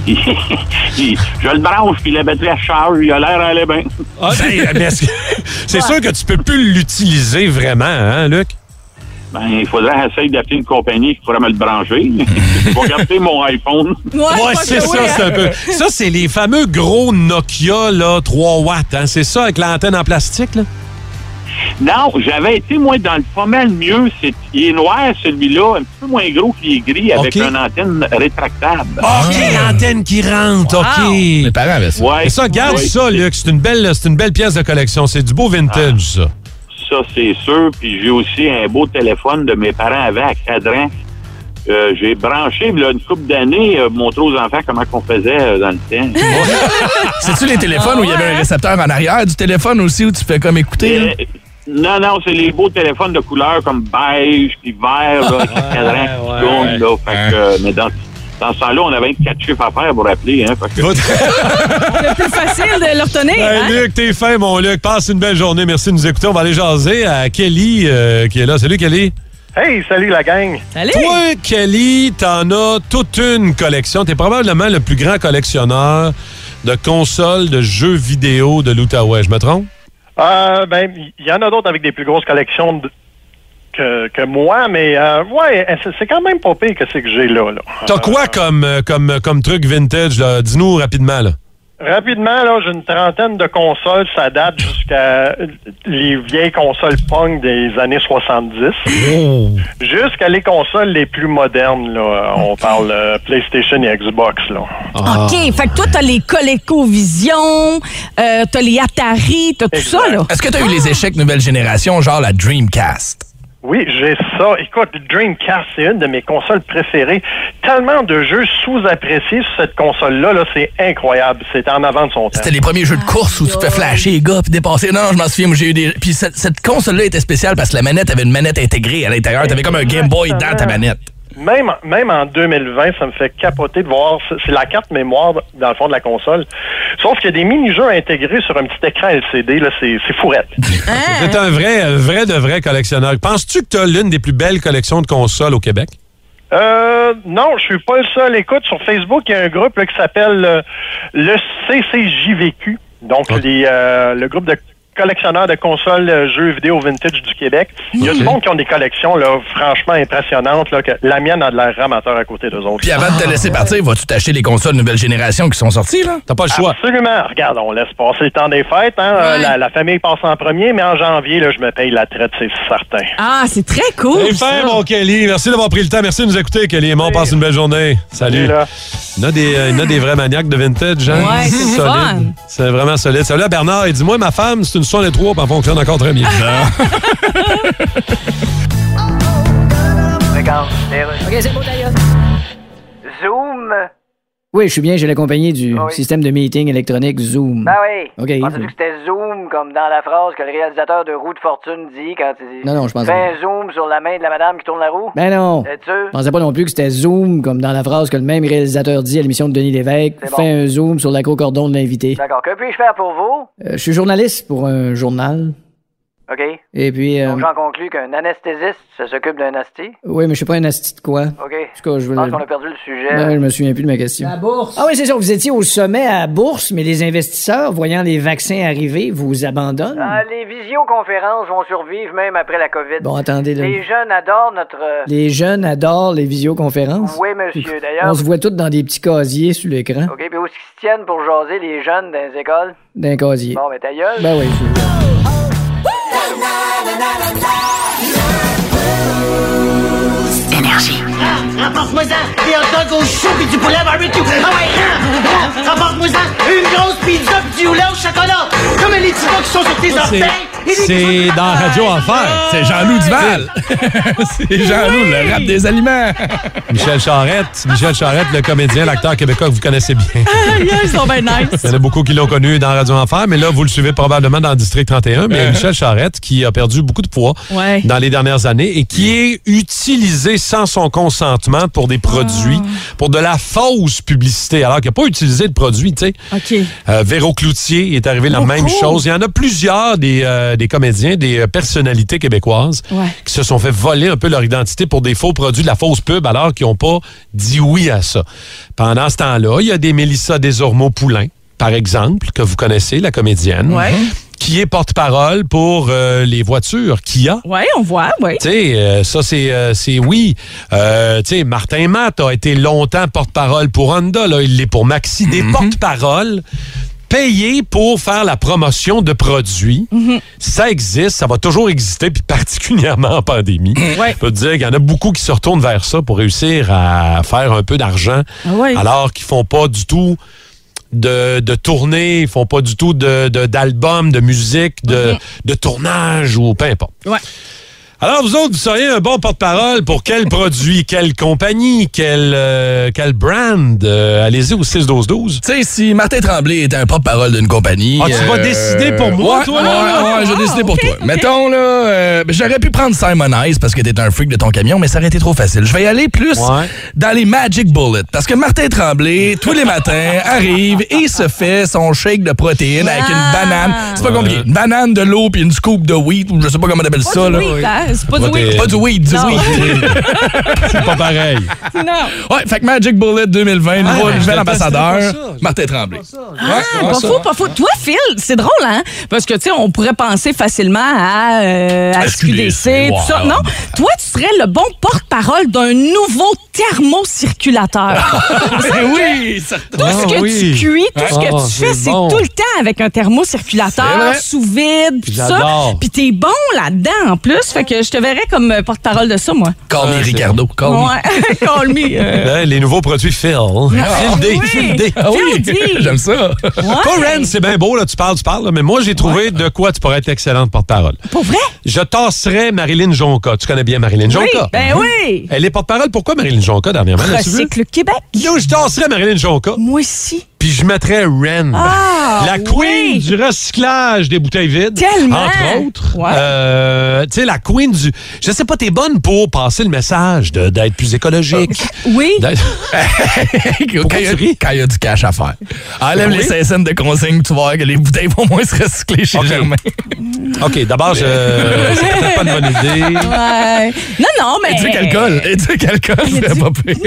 Je le branche, puis la batterie à charge, il a l'air à aller bien. Ah, mais c'est sûr que tu peux plus l'utiliser vraiment, hein, Luc? Ben, il faudrait essayer d'appeler une compagnie qui pourrait me le brancher. Je vais garder mon iPhone. Ouais, c'est ça, c'est un peu. Ça, c'est les fameux gros Nokia, là, 3 watts, hein? C'est ça, avec l'antenne en plastique, là? Non, j'avais été, moi, dans le pas mal mieux. Il est noir, celui-là, un petit peu moins gros qu'il est gris, avec une antenne rétractable. OK, l'antenne qui rentre, OK. Mes parents avaient ça. Ouais. Et ça, garde ça, Luc. C'est une belle pièce de collection. C'est du beau vintage, ça. Ça, c'est sûr. Puis j'ai aussi un beau téléphone de mes parents avec à cadran. J'ai branché, là, une couple d'années, montrer aux enfants comment qu'on faisait dans le temps. C'est-tu les téléphones où il y avait un récepteur en arrière du téléphone aussi où tu fais comme écouter? Non, c'est les beaux téléphones de couleur comme beige puis vert, là, avec le cadran qui tourne, là. Fait que, mais dans ce temps-là, on avait 4 chiffres à faire pour appeler, hein. Fait que... C'est plus facile de le retenir. Hey, hein? Luc, t'es fin, mon Luc. Passe une belle journée. Merci de nous écouter. On va aller jaser à Kelly qui est là. Salut, Kelly. Hey, salut la gang! Salut! Toi, Kelly, t'en as toute une collection. T'es probablement le plus grand collectionneur de consoles de jeux vidéo de l'Outaouais. Je me trompe? Ben, il y en a d'autres avec des plus grosses collections que moi, mais ouais, c'est quand même pas pire que c'est que j'ai là. T'as quoi comme truc vintage, là? Dis-nous rapidement, là. Rapidement, là, j'ai une trentaine de consoles. Ça date jusqu'à les vieilles consoles punk des années 70. Oh. Jusqu'à les consoles les plus modernes, là. On parle PlayStation et Xbox, là. OK. Fait que toi, t'as les ColecoVision, t'as les Atari, t'as tout ça, là. Est-ce que t'as eu les échecs nouvelle génération, genre la Dreamcast? Oui, j'ai ça. Écoute, Dreamcast, c'est une de mes consoles préférées. Tellement de jeux sous-appréciés sur cette console-là, là, c'est incroyable. C'était en avant de son temps. C'était les premiers jeux de course où tu te fais flasher les gars puis dépasser. Non, je m'en souviens, moi, j'ai eu des... Puis cette console-là était spéciale parce que la manette avait une manette intégrée à l'intérieur. T'avais comme un Game Boy dans ta manette. Même en 2020, ça me fait capoter de voir. C'est la carte mémoire, dans le fond, de la console. Sauf qu'il y a des mini-jeux intégrés sur un petit écran LCD. Là, c'est fourrette. C'est un vrai collectionneur. Penses-tu que tu as l'une des plus belles collections de consoles au Québec? Non, je suis pas le seul. Écoute, sur Facebook, il y a un groupe là, qui s'appelle le CCJVQ. Donc, le groupe de collectionneurs de consoles jeux vidéo vintage du Québec. Il y a du monde qui ont des collections là, franchement impressionnantes. Là, que la mienne a de l'air amateur à côté d'eux autres. Puis avant de te laisser partir, vas-tu t'acheter les consoles nouvelle génération qui sont sorties? Là? T'as pas le choix. Absolument. Regarde, on laisse passer le temps des fêtes. Hein? La famille passe en premier, mais en janvier, là, je me paye la traite, c'est certain. Ah, c'est très cool. C'est fait, mon Kelly. Merci d'avoir pris le temps. Merci de nous écouter, Kelly. Et moi, on passe une belle journée. Salut. Il y en a des vrais maniaques de vintage. Hein? Ouais, c'est solide. fun. C'est vraiment solide. Salut à Bernard. Et dis-moi, ma femme, c'est une 63, puis elle fonctionne encore très bien. Regarde. OK, c'est bon, d'ailleurs. Zoom. Oui, je suis bien, j'ai la compagnie du système de meeting électronique Zoom. Ben oui. OK. Pensais-tu que c'était Zoom, comme dans la phrase que le réalisateur de Roue de Fortune dit quand il dit... Non, je pense fais un zoom sur la main de la madame qui tourne la roue? Ben non. Es-tu? Je pensais pas non plus que c'était Zoom, comme dans la phrase que le même réalisateur dit à l'émission de Denis Lévesque. C'est bon. Fais un zoom sur l'acrocordon de l'invité. D'accord. Que puis-je faire pour vous? Je suis journaliste pour un journal. OK. Et puis... Donc, j'en conclus qu'un anesthésiste s'occupe d'un asti? Oui, mais je suis pas un asti de quoi. OK. En tout cas, je pense qu'on a perdu le sujet. Ben, je me souviens plus de ma question. La bourse. Ah oui, c'est ça. Vous étiez au sommet à la bourse, mais les investisseurs, voyant les vaccins arriver, vous abandonnent. Les visioconférences vont survivre même après la COVID. Bon, attendez, là. Les jeunes adorent notre... Les jeunes adorent les visioconférences. Oui, monsieur. D'ailleurs... On se voit tous dans des petits casiers sur l'écran. OK, puis où est-ce qu'ils se tiennent pour jaser les jeunes dans les écoles? D'un casier. Bon, mais ta gueule. Ben oui, Énergie. Rapporte-moi ça, des hot dogs au chou pis du poulet barbecue. Ah ouais, rapporte-moi ça, une grosse pizza pis du lait au chocolat. Comme les petits gars qui sont sur tes orteils. C'est dans Radio Enfer. C'est Jean-Loup Duval. C'est Jean-Loup, le rap des aliments. Michel Charette, le comédien, l'acteur québécois que vous connaissez bien. Ils sont bien nice. Il y en a beaucoup qui l'ont connu dans Radio Enfer, mais là, vous le suivez probablement dans le District 31. Mais Michel Charette, qui a perdu beaucoup de poids dans les dernières années et qui est utilisé sans son consentement pour des produits, pour de la fausse publicité, alors qu'il n'a pas utilisé de produit, tu sais. OK. Véro Cloutier est arrivé la même chose. Il y en a plusieurs des comédiens, des personnalités québécoises qui se sont fait voler un peu leur identité pour des faux produits, de la fausse pub, alors qu'ils n'ont pas dit oui à ça. Pendant ce temps-là, il y a des Mélissa Desormeaux-Poulain, par exemple, que vous connaissez, la comédienne, qui est porte-parole pour les voitures Kia. Oui, on voit, oui. Tu sais, ça, c'est oui. Tu sais, Martin Matt a été longtemps porte-parole pour Honda, là, il l'est pour Maxi. Des porte-paroles payés pour faire la promotion de produits. Ça existe, ça va toujours exister, puis particulièrement en pandémie. Je peux te dire qu'il y en a beaucoup qui se retournent vers ça pour réussir à faire un peu d'argent, alors qu'ils font pas du tout de tournée, ils font pas du tout d'albums, de musique, de tournage ou peu importe. Alors, vous autres, vous seriez un bon porte-parole pour quel produit, quelle compagnie, quel brand? Allez-y au 6-12-12. Tu sais, si Martin Tremblay était un porte-parole d'une compagnie... Ah, tu vas décider pour moi, toi, là? Ouais, je vais décider pour toi. Mettons, là, j'aurais pu prendre Simon Ice parce que t'es un freak de ton camion, mais ça aurait été trop facile. Je vais y aller plus dans les Magic Bullets. Parce que Martin Tremblay, tous les matins, arrive et se fait son shake de protéines avec une banane. C'est pas compliqué. Une banane, de l'eau puis une scoop de wheat, ou je sais pas comment on appelle ça, là. c'est pas du weed. Pas du weed, du weed. C'est pas pareil. Non. Ouais, fait que Magic Bullet 2020, nouvel ambassadeur, Martin Tremblay. Pas fou, pas fou. Toi, Phil, c'est drôle, hein? Parce que, tu sais, on pourrait penser facilement à SQDC, tout ça. Non, toi, tu serais le bon porte-parole d'un nouveau thermocirculateur. Oui, certain. Tout ce que tu cuis, tout ce que tu fais, c'est tout le temps avec un thermocirculateur, sous vide, puis ça. Puis t'es bon là-dedans, en plus. Fait que je te verrais comme porte-parole de ça, moi. Call me, Ricardo. Call me. Ouais, call me. Les nouveaux produits Phil. Phil D. Ah oui, j'aime ça. Pas Ren, c'est bien beau, là, tu parles, là, mais moi, j'ai trouvé de quoi tu pourrais être excellente porte-parole. Pour vrai? Je tasserais Marilyn Jonca. Tu connais bien Marilyn Jonca? Oui, ben oui. Elle est porte-parole. Pourquoi Marilyn Jonca, dernièrement? Recycle le Québec. Yo, je tasserais Marilyn Jonca. Moi aussi. Puis je mettrais Ren. La queen du recyclage des bouteilles vides. Tellement. Entre autres. Ouais. Tu sais, la queen du... Je sais pas, t'es bonne pour passer le message d'être plus écologique. Oui. Quand il y a du cash à faire. Enlève les CSN de consigne, tu vas voir que les bouteilles vont moins se recycler chez Germain. OK, d'abord, c'est peut-être pas une bonne idée. Ouais. Non, mais... Éduque alcool, c'est pas pire.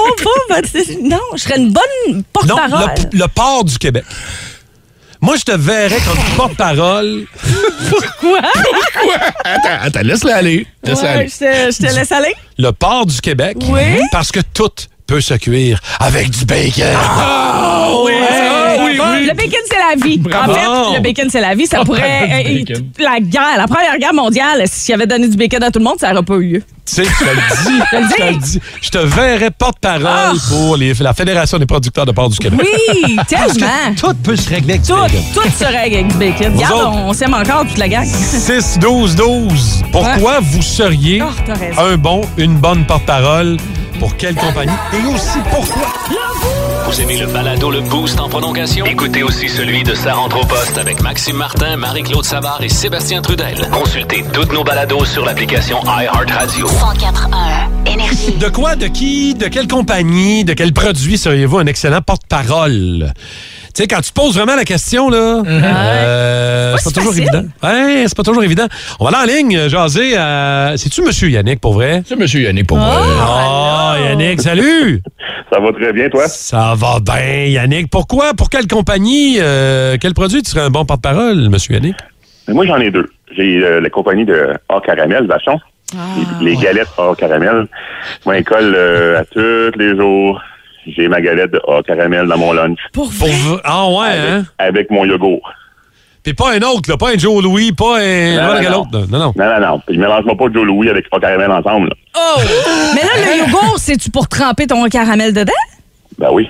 Non, je serais une bonne porte-parole. Non, le port du Québec. Moi, je te verrais comme porte-parole. Pourquoi? Attends, laisse-le aller. Je te laisse aller. Le port du Québec. Oui. Parce que tout peut se cuire avec du bacon. Oui. Le bacon, c'est la vie. Bravo. En fait, le bacon, c'est la vie. Ça pourrait... la Première Guerre mondiale, s'il avait donné du bacon à tout le monde, ça n'aurait pas eu lieu. Tu sais, je te le dis. Je te verrais porte-parole pour la Fédération des producteurs de porc du Québec. Oui, tellement. Tout peut se régler avec du bacon. Tout se règle avec du bacon. Regarde, on s'aime encore toute la gang. 6-12-12. Pourquoi vous seriez une bonne porte-parole pour quelle compagnie? Et aussi, pourquoi? Vous aimez le balado Le Boost en prolongation? Écoutez aussi celui de Sa rentre au poste avec Maxime Martin, Marie-Claude Savard et Sébastien Trudel. Consultez toutes nos balados sur l'application iHeartRadio. 104.1 Énergie. De quoi, de qui, de quelle compagnie, de quel produit seriez-vous un excellent porte-parole? Tu sais, quand tu te poses vraiment la question, là, c'est pas toujours évident. Ouais, c'est pas toujours évident. On va aller en ligne, jaser. C'est-tu M. Yannick, pour vrai? C'est M. Yannick, pour vrai. Yannick, salut! Ça va très bien, toi? Ça va bien, Yannick. Pourquoi? Pour quelle compagnie? Quel produit tu serais un bon porte-parole, M. Yannick? Moi, j'en ai deux. J'ai la compagnie de A Caramel, Vachon. Les galettes A Caramel. Moi, école à tous les jours. J'ai ma galette de A Caramel dans mon lunch. Ah ouais, avec mon yogourt. Puis pas un autre, là, pas un Joe Louis, pas un... Non. Je mélange-moi pas Joe Louis avec A Caramel ensemble. Là. Oh! Mais là, le yogourt, c'est-tu pour tremper ton caramel dedans? Ben oui.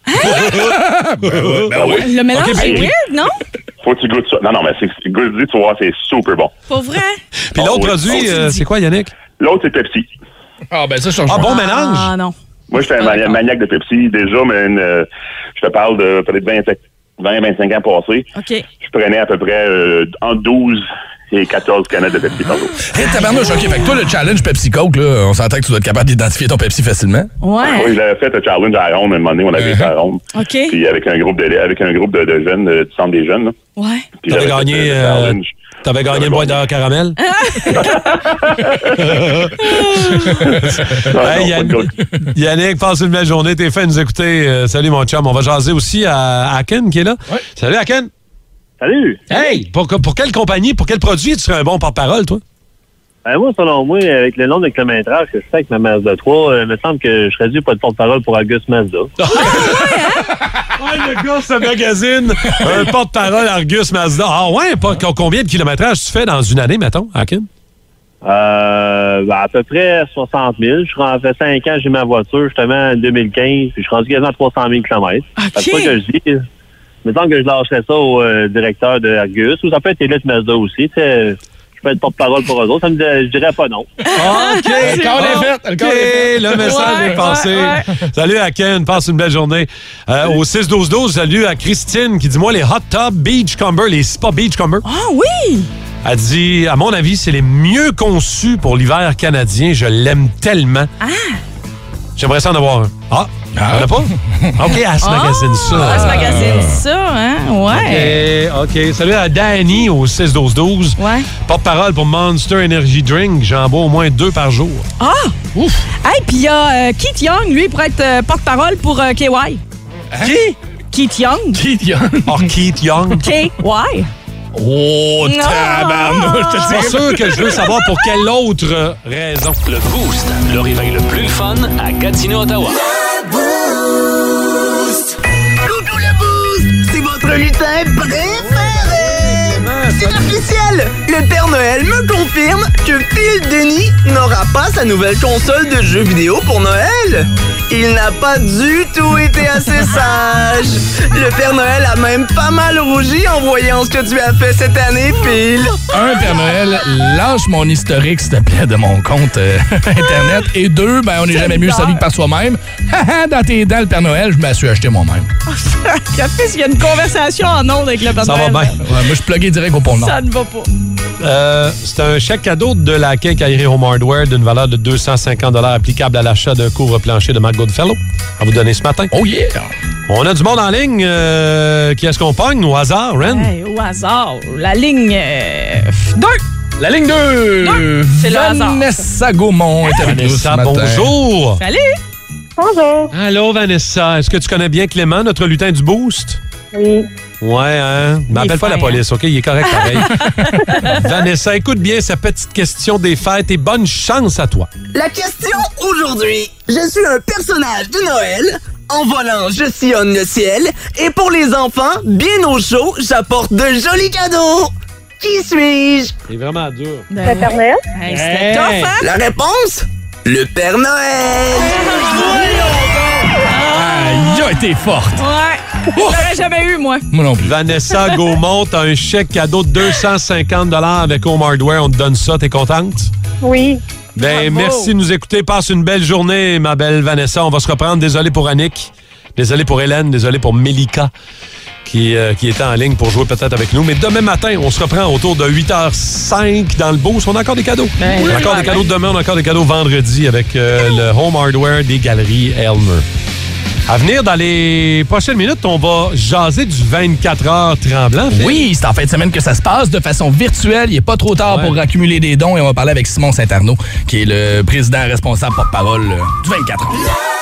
Ben oui. Le mélange est weird, non? Faut que tu goûtes ça. Non, mais goûte, tu vois, c'est super bon. Pour vrai? Puis l'autre produit, c'est quoi, Yannick? L'autre, c'est Pepsi. Ah, ben ça change. Bon mélange? Ah, non. Moi, je suis un maniaque de Pepsi. Déjà, mais je te parle de peut-être 20-25 ans passés. OK. Je prenais à peu près entre 12 et 14 canettes de Pepsi par jour. Hé, tabarnouche, OK. Fait que toi, le challenge Pepsi Coke, là, on s'entend que tu dois être capable d'identifier ton Pepsi facilement. Ouais. Oui, j'avais fait le challenge à Ronde. À un moment donné, on avait été à Ronde. OK. Puis avec un groupe de jeunes, du centre des jeunes. Là. Ouais. Puis T'avais gagné une boîte de caramel? Yannick, passe une belle journée. T'es fait de nous écouter. Salut, mon chum. On va jaser aussi à Aken qui est là. Ouais. Salut, Aken. Salut. Hey, pour quelle compagnie, pour quel produit tu serais un bon porte-parole, toi? Moi, selon moi, avec le nombre de kilométrage que je fais avec ma Mazda 3, il me semble que je serais dû pour être porte-parole pour Argus Mazda. Le gars se magazine un porte-parole Argus Mazda. Ah ouais? Combien de kilométrage tu fais dans une année, mettons, Akin? À peu près 60 000. Ça fait 5 ans que j'ai ma voiture, justement, en 2015, puis je suis rendu quasiment à 300 000 km. C'est pas que je dis. Mettons que je lâcherais ça au directeur de Argus, ou ça peut être Elite Mazda aussi, tu sais. Je peux être porte-parole pour eux autres. Je dirais pas non. OK. Le message est passé. Ouais. Salut à Ken. Passe une belle journée. Au 6-12-12, salut à Christine qui dit, moi, les hot tub Beachcomber, les spa Beachcomber. Ah oui! Elle dit, à mon avis, c'est les mieux conçus pour l'hiver canadien. Je l'aime tellement. Ah! J'aimerais ça en avoir un. Ah! Ah. T'en as pas? OK, elle se magasine ça. Elle se magasine ça, hein? Ouais. OK. Salut à Danny au 6-12-12. Ouais. Porte-parole pour Monster Energy Drink. J'en bois au moins 2 par jour. Ah! Ouf! Hey, puis il y a Keith Young, lui, pour être porte-parole pour KY. Qui? Keith Young. Keith Young. Oh, Keith Young. KY. Oh, tabarnouche! C'est sûr que je veux savoir pour quelle autre raison. Le Boost, le réveil le plus fun à Gatineau, Ottawa. Coucou le Boost! C'est votre lutin préféré! C'est officiel! Le Père Noël me confirme que Phil Denis n'aura pas sa nouvelle console de jeux vidéo pour Noël. Il n'a pas du tout été assez sage. Le Père Noël a même pas mal rougi en voyant ce que tu as fait cette année, Phil. Un, Père Noël, lâche mon historique, s'il te plaît, de mon compte Internet. Et 2, ben, on n'est jamais mieux servi que par soi-même. Dans tes dents, le Père Noël, je me suis acheté moi-même. Café, il y a une conversation en ondes avec le Père Noël. Ça va bien. Ouais, moi, je suis plugué direct au pôle Nord. Ça ne va pas. C'est un chèque cadeau de la quincaillerie Home Hardware d'une valeur de 250 $ applicable à l'achat d'un couvre-plancher de Mark Goodfellow à vous donner ce matin. Oh yeah! On a du monde en ligne. Qui est-ce qu'on pogne au hasard, Ren? Hey, au hasard. La ligne 2. La ligne 2! C'est le hasard. Vanessa Gaumont est avec nous ce Vanessa, matin. bonjour! Salut! Bonjour. Allô, Vanessa. Est-ce que tu connais bien Clément, notre lutin du Boost? Oui. Ouais, hein? M'appelle pas la police, OK? Il est correct pareil. Vanessa, écoute bien sa petite question des fêtes et bonne chance à toi. La question aujourd'hui. Je suis un personnage de Noël. En volant, je sillonne le ciel. Et pour les enfants, bien au chaud, j'apporte de jolis cadeaux. Qui suis-je? C'est vraiment dur. Le Père Noël? Hey, c'était tough, hein? La réponse? Le Père Noël. Aïe, a été forte. Ouais. Je l'aurais jamais eu, moi. Moi non plus. Vanessa Gaumont, t'as un chèque cadeau de 250 $ avec Home Hardware. On te donne ça. T'es contente? Oui. Ben, Bravo. merci de nous écouter. Passe une belle journée, ma belle Vanessa. On va se reprendre. Désolé pour Annick. Désolé pour Hélène. Désolé pour Mélika qui était en ligne pour jouer peut-être avec nous. Mais demain matin, on se reprend autour de 8h05 dans le Boost. On a encore des cadeaux. Ben, on a encore des cadeaux demain. On a encore des cadeaux vendredi avec le Home Hardware des Galeries Elmer. À venir, dans les prochaines minutes, on va jaser du 24 heures Tremblant. Oui, c'est en fin de semaine que ça se passe de façon virtuelle. Il n'est pas trop tard pour accumuler des dons et on va parler avec Simon Saint-Arnaud, qui est le président responsable porte-parole du 24 heures.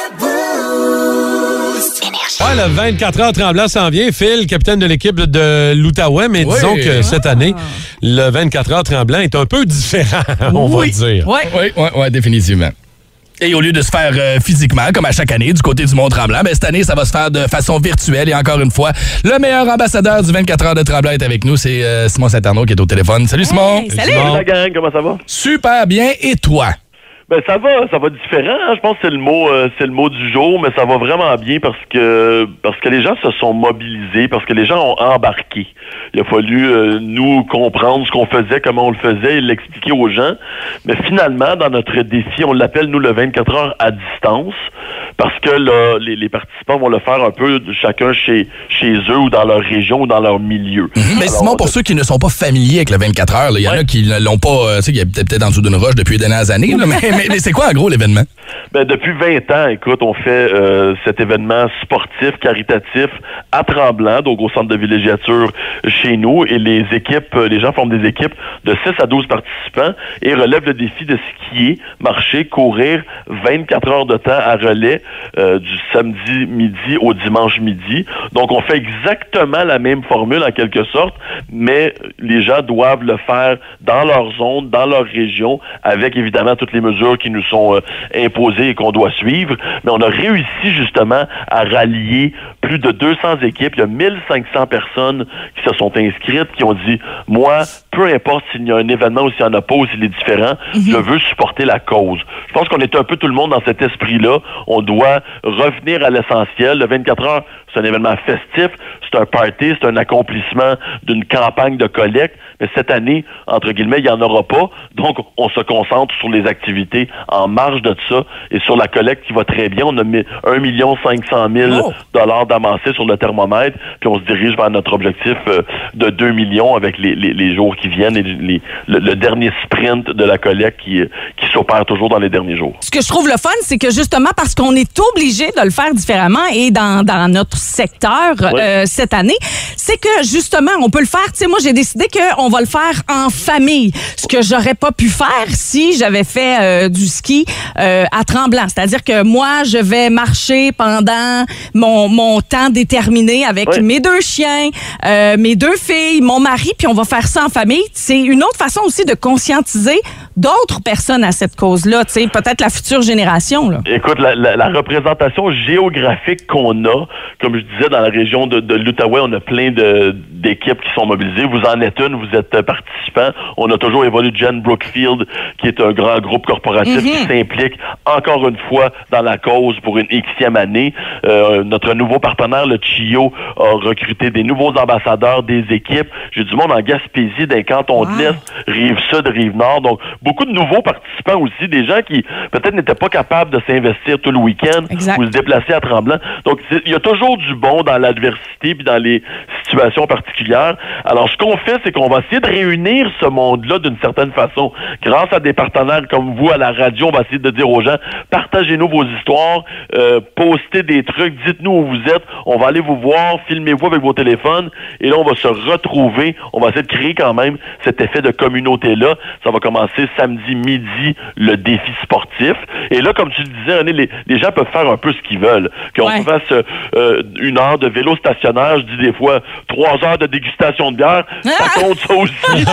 Ouais, le 24 heures Tremblant s'en vient. Phil, capitaine de l'équipe de l'Outaouais, mais Oui. disons que cette année, le 24 heures Tremblant est un peu différent, on va dire. Oui, définitivement. Et au lieu de se faire physiquement, comme à chaque année, du côté du Mont-Tremblant, ben, cette année, ça va se faire de façon virtuelle. Et encore une fois, le meilleur ambassadeur du 24 heures de Tremblant est avec nous. C'est Simon Saint-Arnaud qui est au téléphone. Salut Simon! Hey, salut! Salut la gang, comment ça va? Super bien. Et toi? Ben ça va différent. Hein. Je pense que c'est le mot du jour, mais ça va vraiment bien parce que les gens se sont mobilisés, parce que les gens ont embarqué. Il a fallu nous comprendre ce qu'on faisait, comment on le faisait, et l'expliquer aux gens. Mais finalement, dans notre défi, on l'appelle nous le 24 heures à distance, parce que là, les participants vont le faire un peu chacun chez eux ou dans leur région ou dans leur milieu. Mais Alors, Simon, pour ceux qui ne sont pas familiers avec le 24 heures, il y en a qui ne l'ont pas, tu sais, qui est peut-être en dessous d'une roche depuis des dernières années, là, mais c'est quoi en gros l'événement? Ben, depuis 20 ans, écoute, on fait cet événement sportif, caritatif à Tremblant, donc au centre de villégiature chez nous, et les gens forment des équipes de 6 à 12 participants et relèvent le défi de skier, marcher, courir 24 heures de temps à relais du samedi midi au dimanche midi. Donc, on fait exactement la même formule en quelque sorte, mais les gens doivent le faire dans leur zone, dans leur région, avec évidemment toutes les mesures qui nous sont imposées et qu'on doit suivre. Mais on a réussi justement à rallier plus de 200 équipes. Il y a 1500 personnes qui se sont inscrites, qui ont dit, moi, peu importe s'il y a un événement ou s'il n'y en a pas ou s'il est différent, je veux supporter la cause. Je pense qu'on est un peu tout le monde dans cet esprit-là. On doit revenir à l'essentiel. Le 24 heures, c'est un événement festif, c'est un party, c'est un accomplissement d'une campagne de collecte, Mais cette année, entre guillemets, il n'y en aura pas. Donc, on se concentre sur les activités en marge de ça et sur la collecte qui va très bien. On a mis 1 500 000 $ d'amassés sur le thermomètre, puis on se dirige vers notre objectif de 2 millions avec les jours qui viennent et le dernier sprint de la collecte qui s'opère toujours dans les derniers jours. Ce que je trouve le fun, c'est que justement, parce qu'on est obligé de le faire différemment et dans notre secteur cette année, c'est que justement, on peut le faire. Tu sais, moi, j'ai décidé qu'on va le faire en famille, ce que j'aurais pas pu faire si j'avais fait du ski à Tremblant. C'est-à-dire que moi, je vais marcher pendant mon temps déterminé avec mes 2 chiens, mes 2 filles, mon mari, puis on va faire ça en famille. C'est une autre façon aussi de conscientiser d'autres personnes à cette cause-là, tu sais, peut-être la future génération. Là. Écoute, la représentation géographique qu'on a, comme je disais, dans la région de l'Outaouais, on a plein d'équipes qui sont mobilisées. Vous en êtes une, vous êtes participant. On a toujours Evolugen Brookfield, qui est un grand groupe corporatif qui s'implique encore une fois dans la cause pour une Xème année. Notre nouveau partenaire, le CHIO, a recruté des nouveaux ambassadeurs des équipes. J'ai du monde en Gaspésie, dans les cantons de l'Est, Rive-Sud, Rive-Nord. Donc, beaucoup de nouveaux participants aussi, des gens qui peut-être n'étaient pas capables de s'investir tout le week-end ou se déplacer à Tremblant. Donc, il y a toujours du bon dans l'adversité puis dans les situations particulières. Alors, ce qu'on fait, c'est qu'on va essayer de réunir ce monde-là d'une certaine façon. Grâce à des partenaires comme vous à la radio, on va essayer de dire aux gens, partagez-nous vos histoires, postez des trucs, dites-nous où vous êtes, on va aller vous voir, filmez-vous avec vos téléphones, et là, on va se retrouver, on va essayer de créer quand même cet effet de communauté-là. Ça va commencer samedi midi, le défi sportif. Et là, comme tu le disais, René, les gens peuvent faire un peu ce qu'ils veulent. Qu'on fasse 1 heure de vélo stationnaire, je dis des fois 3 heures de dégustation de bière, ça compte ça aussi.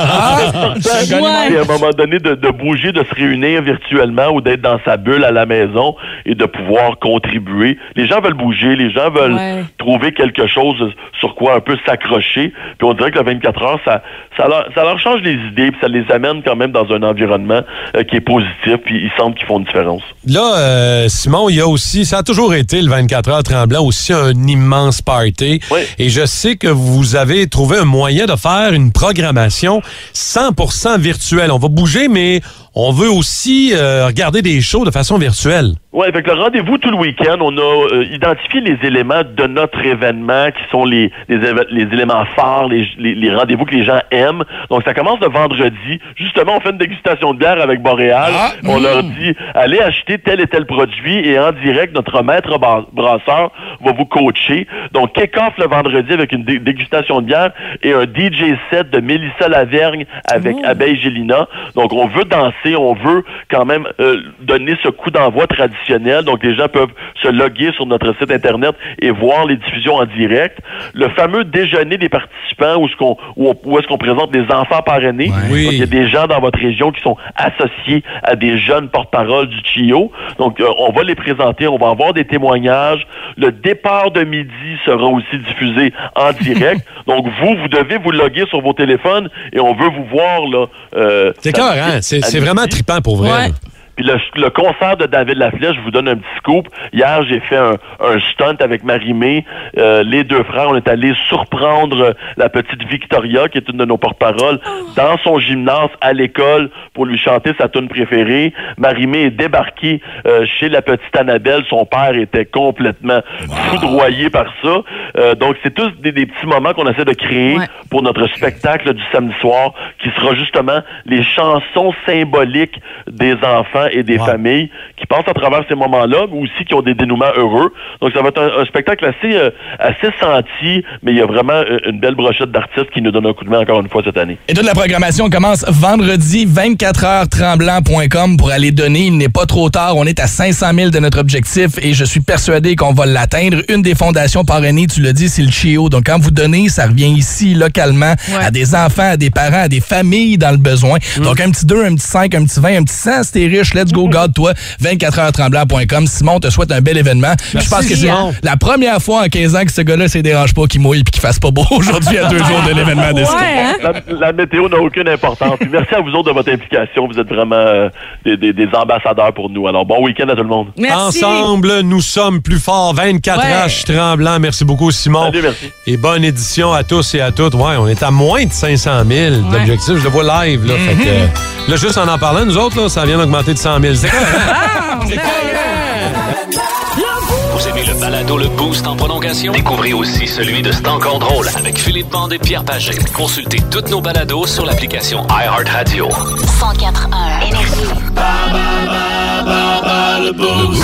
Et à un moment donné, de bouger, de se réunir virtuellement ou d'être dans sa bulle à la maison et de pouvoir contribuer. Les gens veulent bouger, les gens veulent trouver quelque chose sur quoi un peu s'accrocher. Puis on dirait que le 24 heures, ça leur change les idées, puis ça les amène quand même dans un environnement qui est positif, puis il semble qu'ils font une différence. Là, Simon, il y a aussi, ça a toujours été le 24 heures Tremblant, aussi un immense party. Oui. Et je sais que vous avez trouvé un moyen de faire une programmation 100% virtuelle. On va bouger, mais on veut aussi regarder des shows de façon virtuelle. Oui, avec le rendez-vous tout le week-end, on a identifié les éléments de notre événement qui sont les éléments phares, les rendez-vous que les gens aiment. Donc, ça commence le vendredi. Justement, on fait une dégustation de bière avec Boréal. On leur dit, allez acheter tel et tel produit et en direct, notre maître brasseur va vous coacher. Donc, kick-off le vendredi avec une dégustation de bière et un DJ set de Mélissa Lavergne avec Abeille Gélina. Donc, on veut danser, on veut quand même donner ce coup d'envoi traditionnel. Donc, les gens peuvent se loguer sur notre site Internet et voir les diffusions en direct. Le fameux déjeuner des participants où est-ce qu'on présente des enfants parrainés. Ouais. Oui. Donc, il y a des gens dans votre région qui sont associés à des jeunes porte-parole du CHIO. Donc, on va les présenter, on va avoir des témoignages. Le départ de midi sera aussi diffusé en direct. Donc, vous devez vous loguer sur vos téléphones et on veut vous voir là. C'est clair, hein? C'est vraiment trippant pour vrai. Ouais. Puis le concert de David Laflèche, je vous donne un petit scoop. Hier, j'ai fait un stunt avec Marie-Mé. Les 2 frères, on est allés surprendre la petite Victoria, qui est une de nos porte-paroles, dans son gymnase à l'école pour lui chanter sa tune préférée. Marie-Mé est débarquée chez la petite Annabelle. Son père était complètement foudroyé par ça. Donc, c'est tous des petits moments qu'on essaie de créer pour notre spectacle du samedi soir, qui sera justement les chansons symboliques des enfants et des familles qui passent à travers ces moments-là, mais aussi qui ont des dénouements heureux. Donc, ça va être un spectacle assez senti, mais il y a vraiment une belle brochette d'artistes qui nous donnent un coup de main encore une fois cette année. Et toute la programmation commence vendredi, 24heurtremblant.com pour aller donner. Il n'est pas trop tard. On est à 500 000 de notre objectif et je suis persuadé qu'on va l'atteindre. Une des fondations parrainées, tu l'as dit, c'est le CHIO. Donc, quand vous donnez, ça revient ici, localement, à des enfants, à des parents, à des familles dans le besoin. Donc, un petit 2, un petit 5, un petit 20, un petit 100, si t'es riche, Let's go, garde-toi. 24heurstremblant.com. Simon te souhaite un bel événement. Je pense que c'est la première fois en 15 ans que ce gars-là ne se dérange pas, qu'il mouille et qu'il fasse pas beau aujourd'hui à 2 jours de l'événement de ski. La météo n'a aucune importance. Puis merci à vous autres de votre implication. Vous êtes vraiment des ambassadeurs pour nous. Alors, bon week-end à tout le monde. Merci. Ensemble, nous sommes plus forts. 24H Tremblant. Merci beaucoup, Simon. Salut, merci. Et bonne édition à tous et à toutes. Ouais, on est à moins de 500 000 d'objectifs. Je le vois live, là. Fait que, là, juste en parlant, nous autres, là, ça vient d'augmenter de 100 000. C'est quoi? C'est Vous aimez le balado Le Boost en prolongation? Découvrez aussi celui de C'est encore drôle avec Philippe Bande et Pierre Pagé. Consultez toutes nos balados sur l'application iHeartRadio. 104.1 Énergie. Le Boost.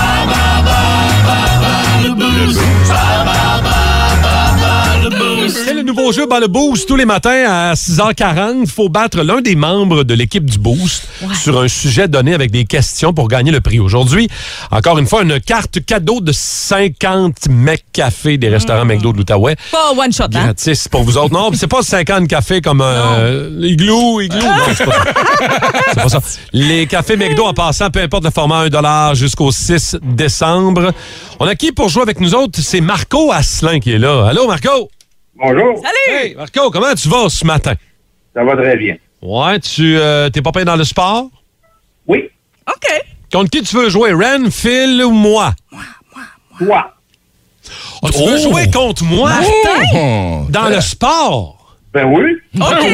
C'est le nouveau jeu le Boost. Tous les matins à 6h40, il faut battre l'un des membres de l'équipe du Boost sur un sujet donné avec des questions pour gagner le prix. Aujourd'hui, encore une fois, une carte cadeau de 50 McCafé des restaurants McDo de l'Outaouais. Pas one shot, hein? Gratis pour vous autres. Non, c'est pas 50 cafés comme Igloo. Non, c'est pas ça. C'est pas ça. Les cafés McDo en passant, peu importe le format, $1 jusqu'au 6 décembre. On a qui pour jouer avec nous autres? C'est Marco Asselin qui est là. Allô, Marco? Bonjour. Salut! Hey, Marco, comment tu vas ce matin? Ça va très bien. Ouais, t'es pas payé dans le sport? Oui. OK. Contre qui tu veux jouer? Ren, Phil ou moi? Toi. Oh, tu veux jouer contre moi? Martin? Dans le sport? Ben oui. OK.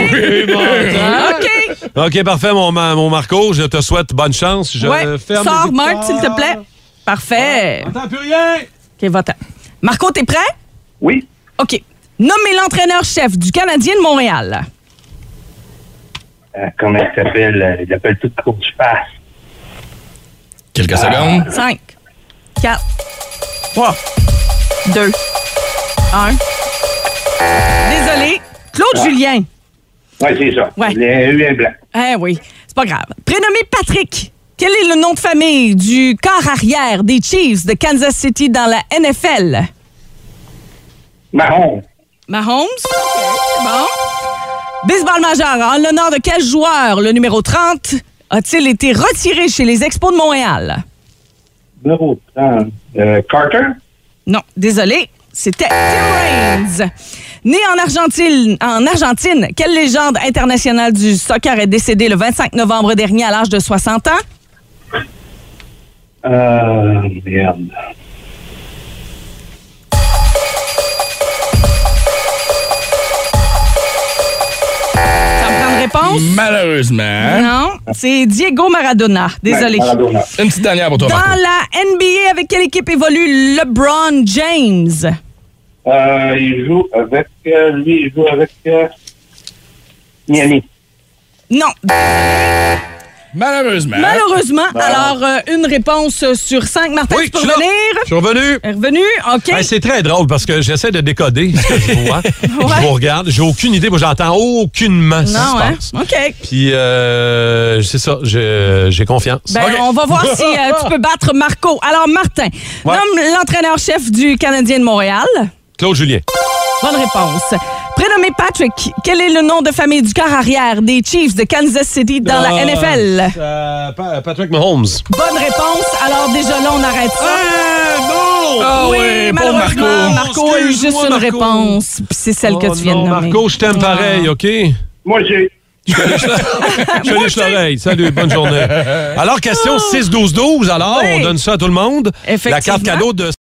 OK, parfait, mon Marco. Je te souhaite bonne chance. Je ferme Sors, les Marc, s'il te plaît. Parfait. Attends plus rien. OK, va-t'en. Marco, t'es prêt? Oui. OK. Nommez l'entraîneur-chef du Canadien de Montréal. Comment il s'appelle? Il appelle tout court du passe. Quelques secondes. 5, 4, 3, 2, 1. Désolé. Claude Julien. Oui, c'est ça. Ouais. Il y a eu un blanc. Eh oui, c'est pas grave. Prénommé Patrick. Quel est le nom de famille du quart arrière des Chiefs de Kansas City dans la NFL? Mahomes. Mahomes. Bon. Baseball majeur. En l'honneur de quel joueur, le numéro 30, a-t-il été retiré chez les Expos de Montréal? Numéro 30. Carter? Non, désolé. C'était Tim Raines. Né en Argentine, quelle légende internationale du soccer est décédée le 25 novembre dernier à l'âge de 60 ans? Merde. Réponse? Malheureusement. Non, c'est Diego Maradona. Désolé. Maradona. Une petite dernière pour toi, Dans Marco. la NBA, avec quelle équipe évolue LeBron James? Il joue avec... il joue avec... Miami. Non. Malheureusement. Malheureusement. Alors, une réponse sur 5. Martin, Oui, tu peux je suis là. revenir? Je suis revenu. Revenu, OK. Hey, c'est très drôle parce que j'essaie de décoder ce que je vois. Je vous regarde. J'ai aucune idée. Moi, j'entends aucunement ce qui se passe. OK. Puis, c'est ça. J'ai confiance. Ben, OK. on va voir si tu peux battre Marco. Alors, Martin, nomme l'entraîneur-chef du Canadien de Montréal. Claude Julien. Bonne réponse. Prénommé Patrick, quel est le nom de famille du quart arrière des Chiefs de Kansas City dans la NFL? Patrick Mahomes. Bonne réponse. Alors, déjà là, on arrête ça. Non! Ah oui, pour malheureusement, Marco a eu juste Excuse-moi, une Marco. réponse. Puis c'est celle que tu viens de nommer. Marco, je t'aime pareil, OK? Moi, j'ai... Je lèche l'oreille. Salut, bonne journée. Alors, question 6-12-12. Alors, on donne ça à tout le monde. La carte cadeau de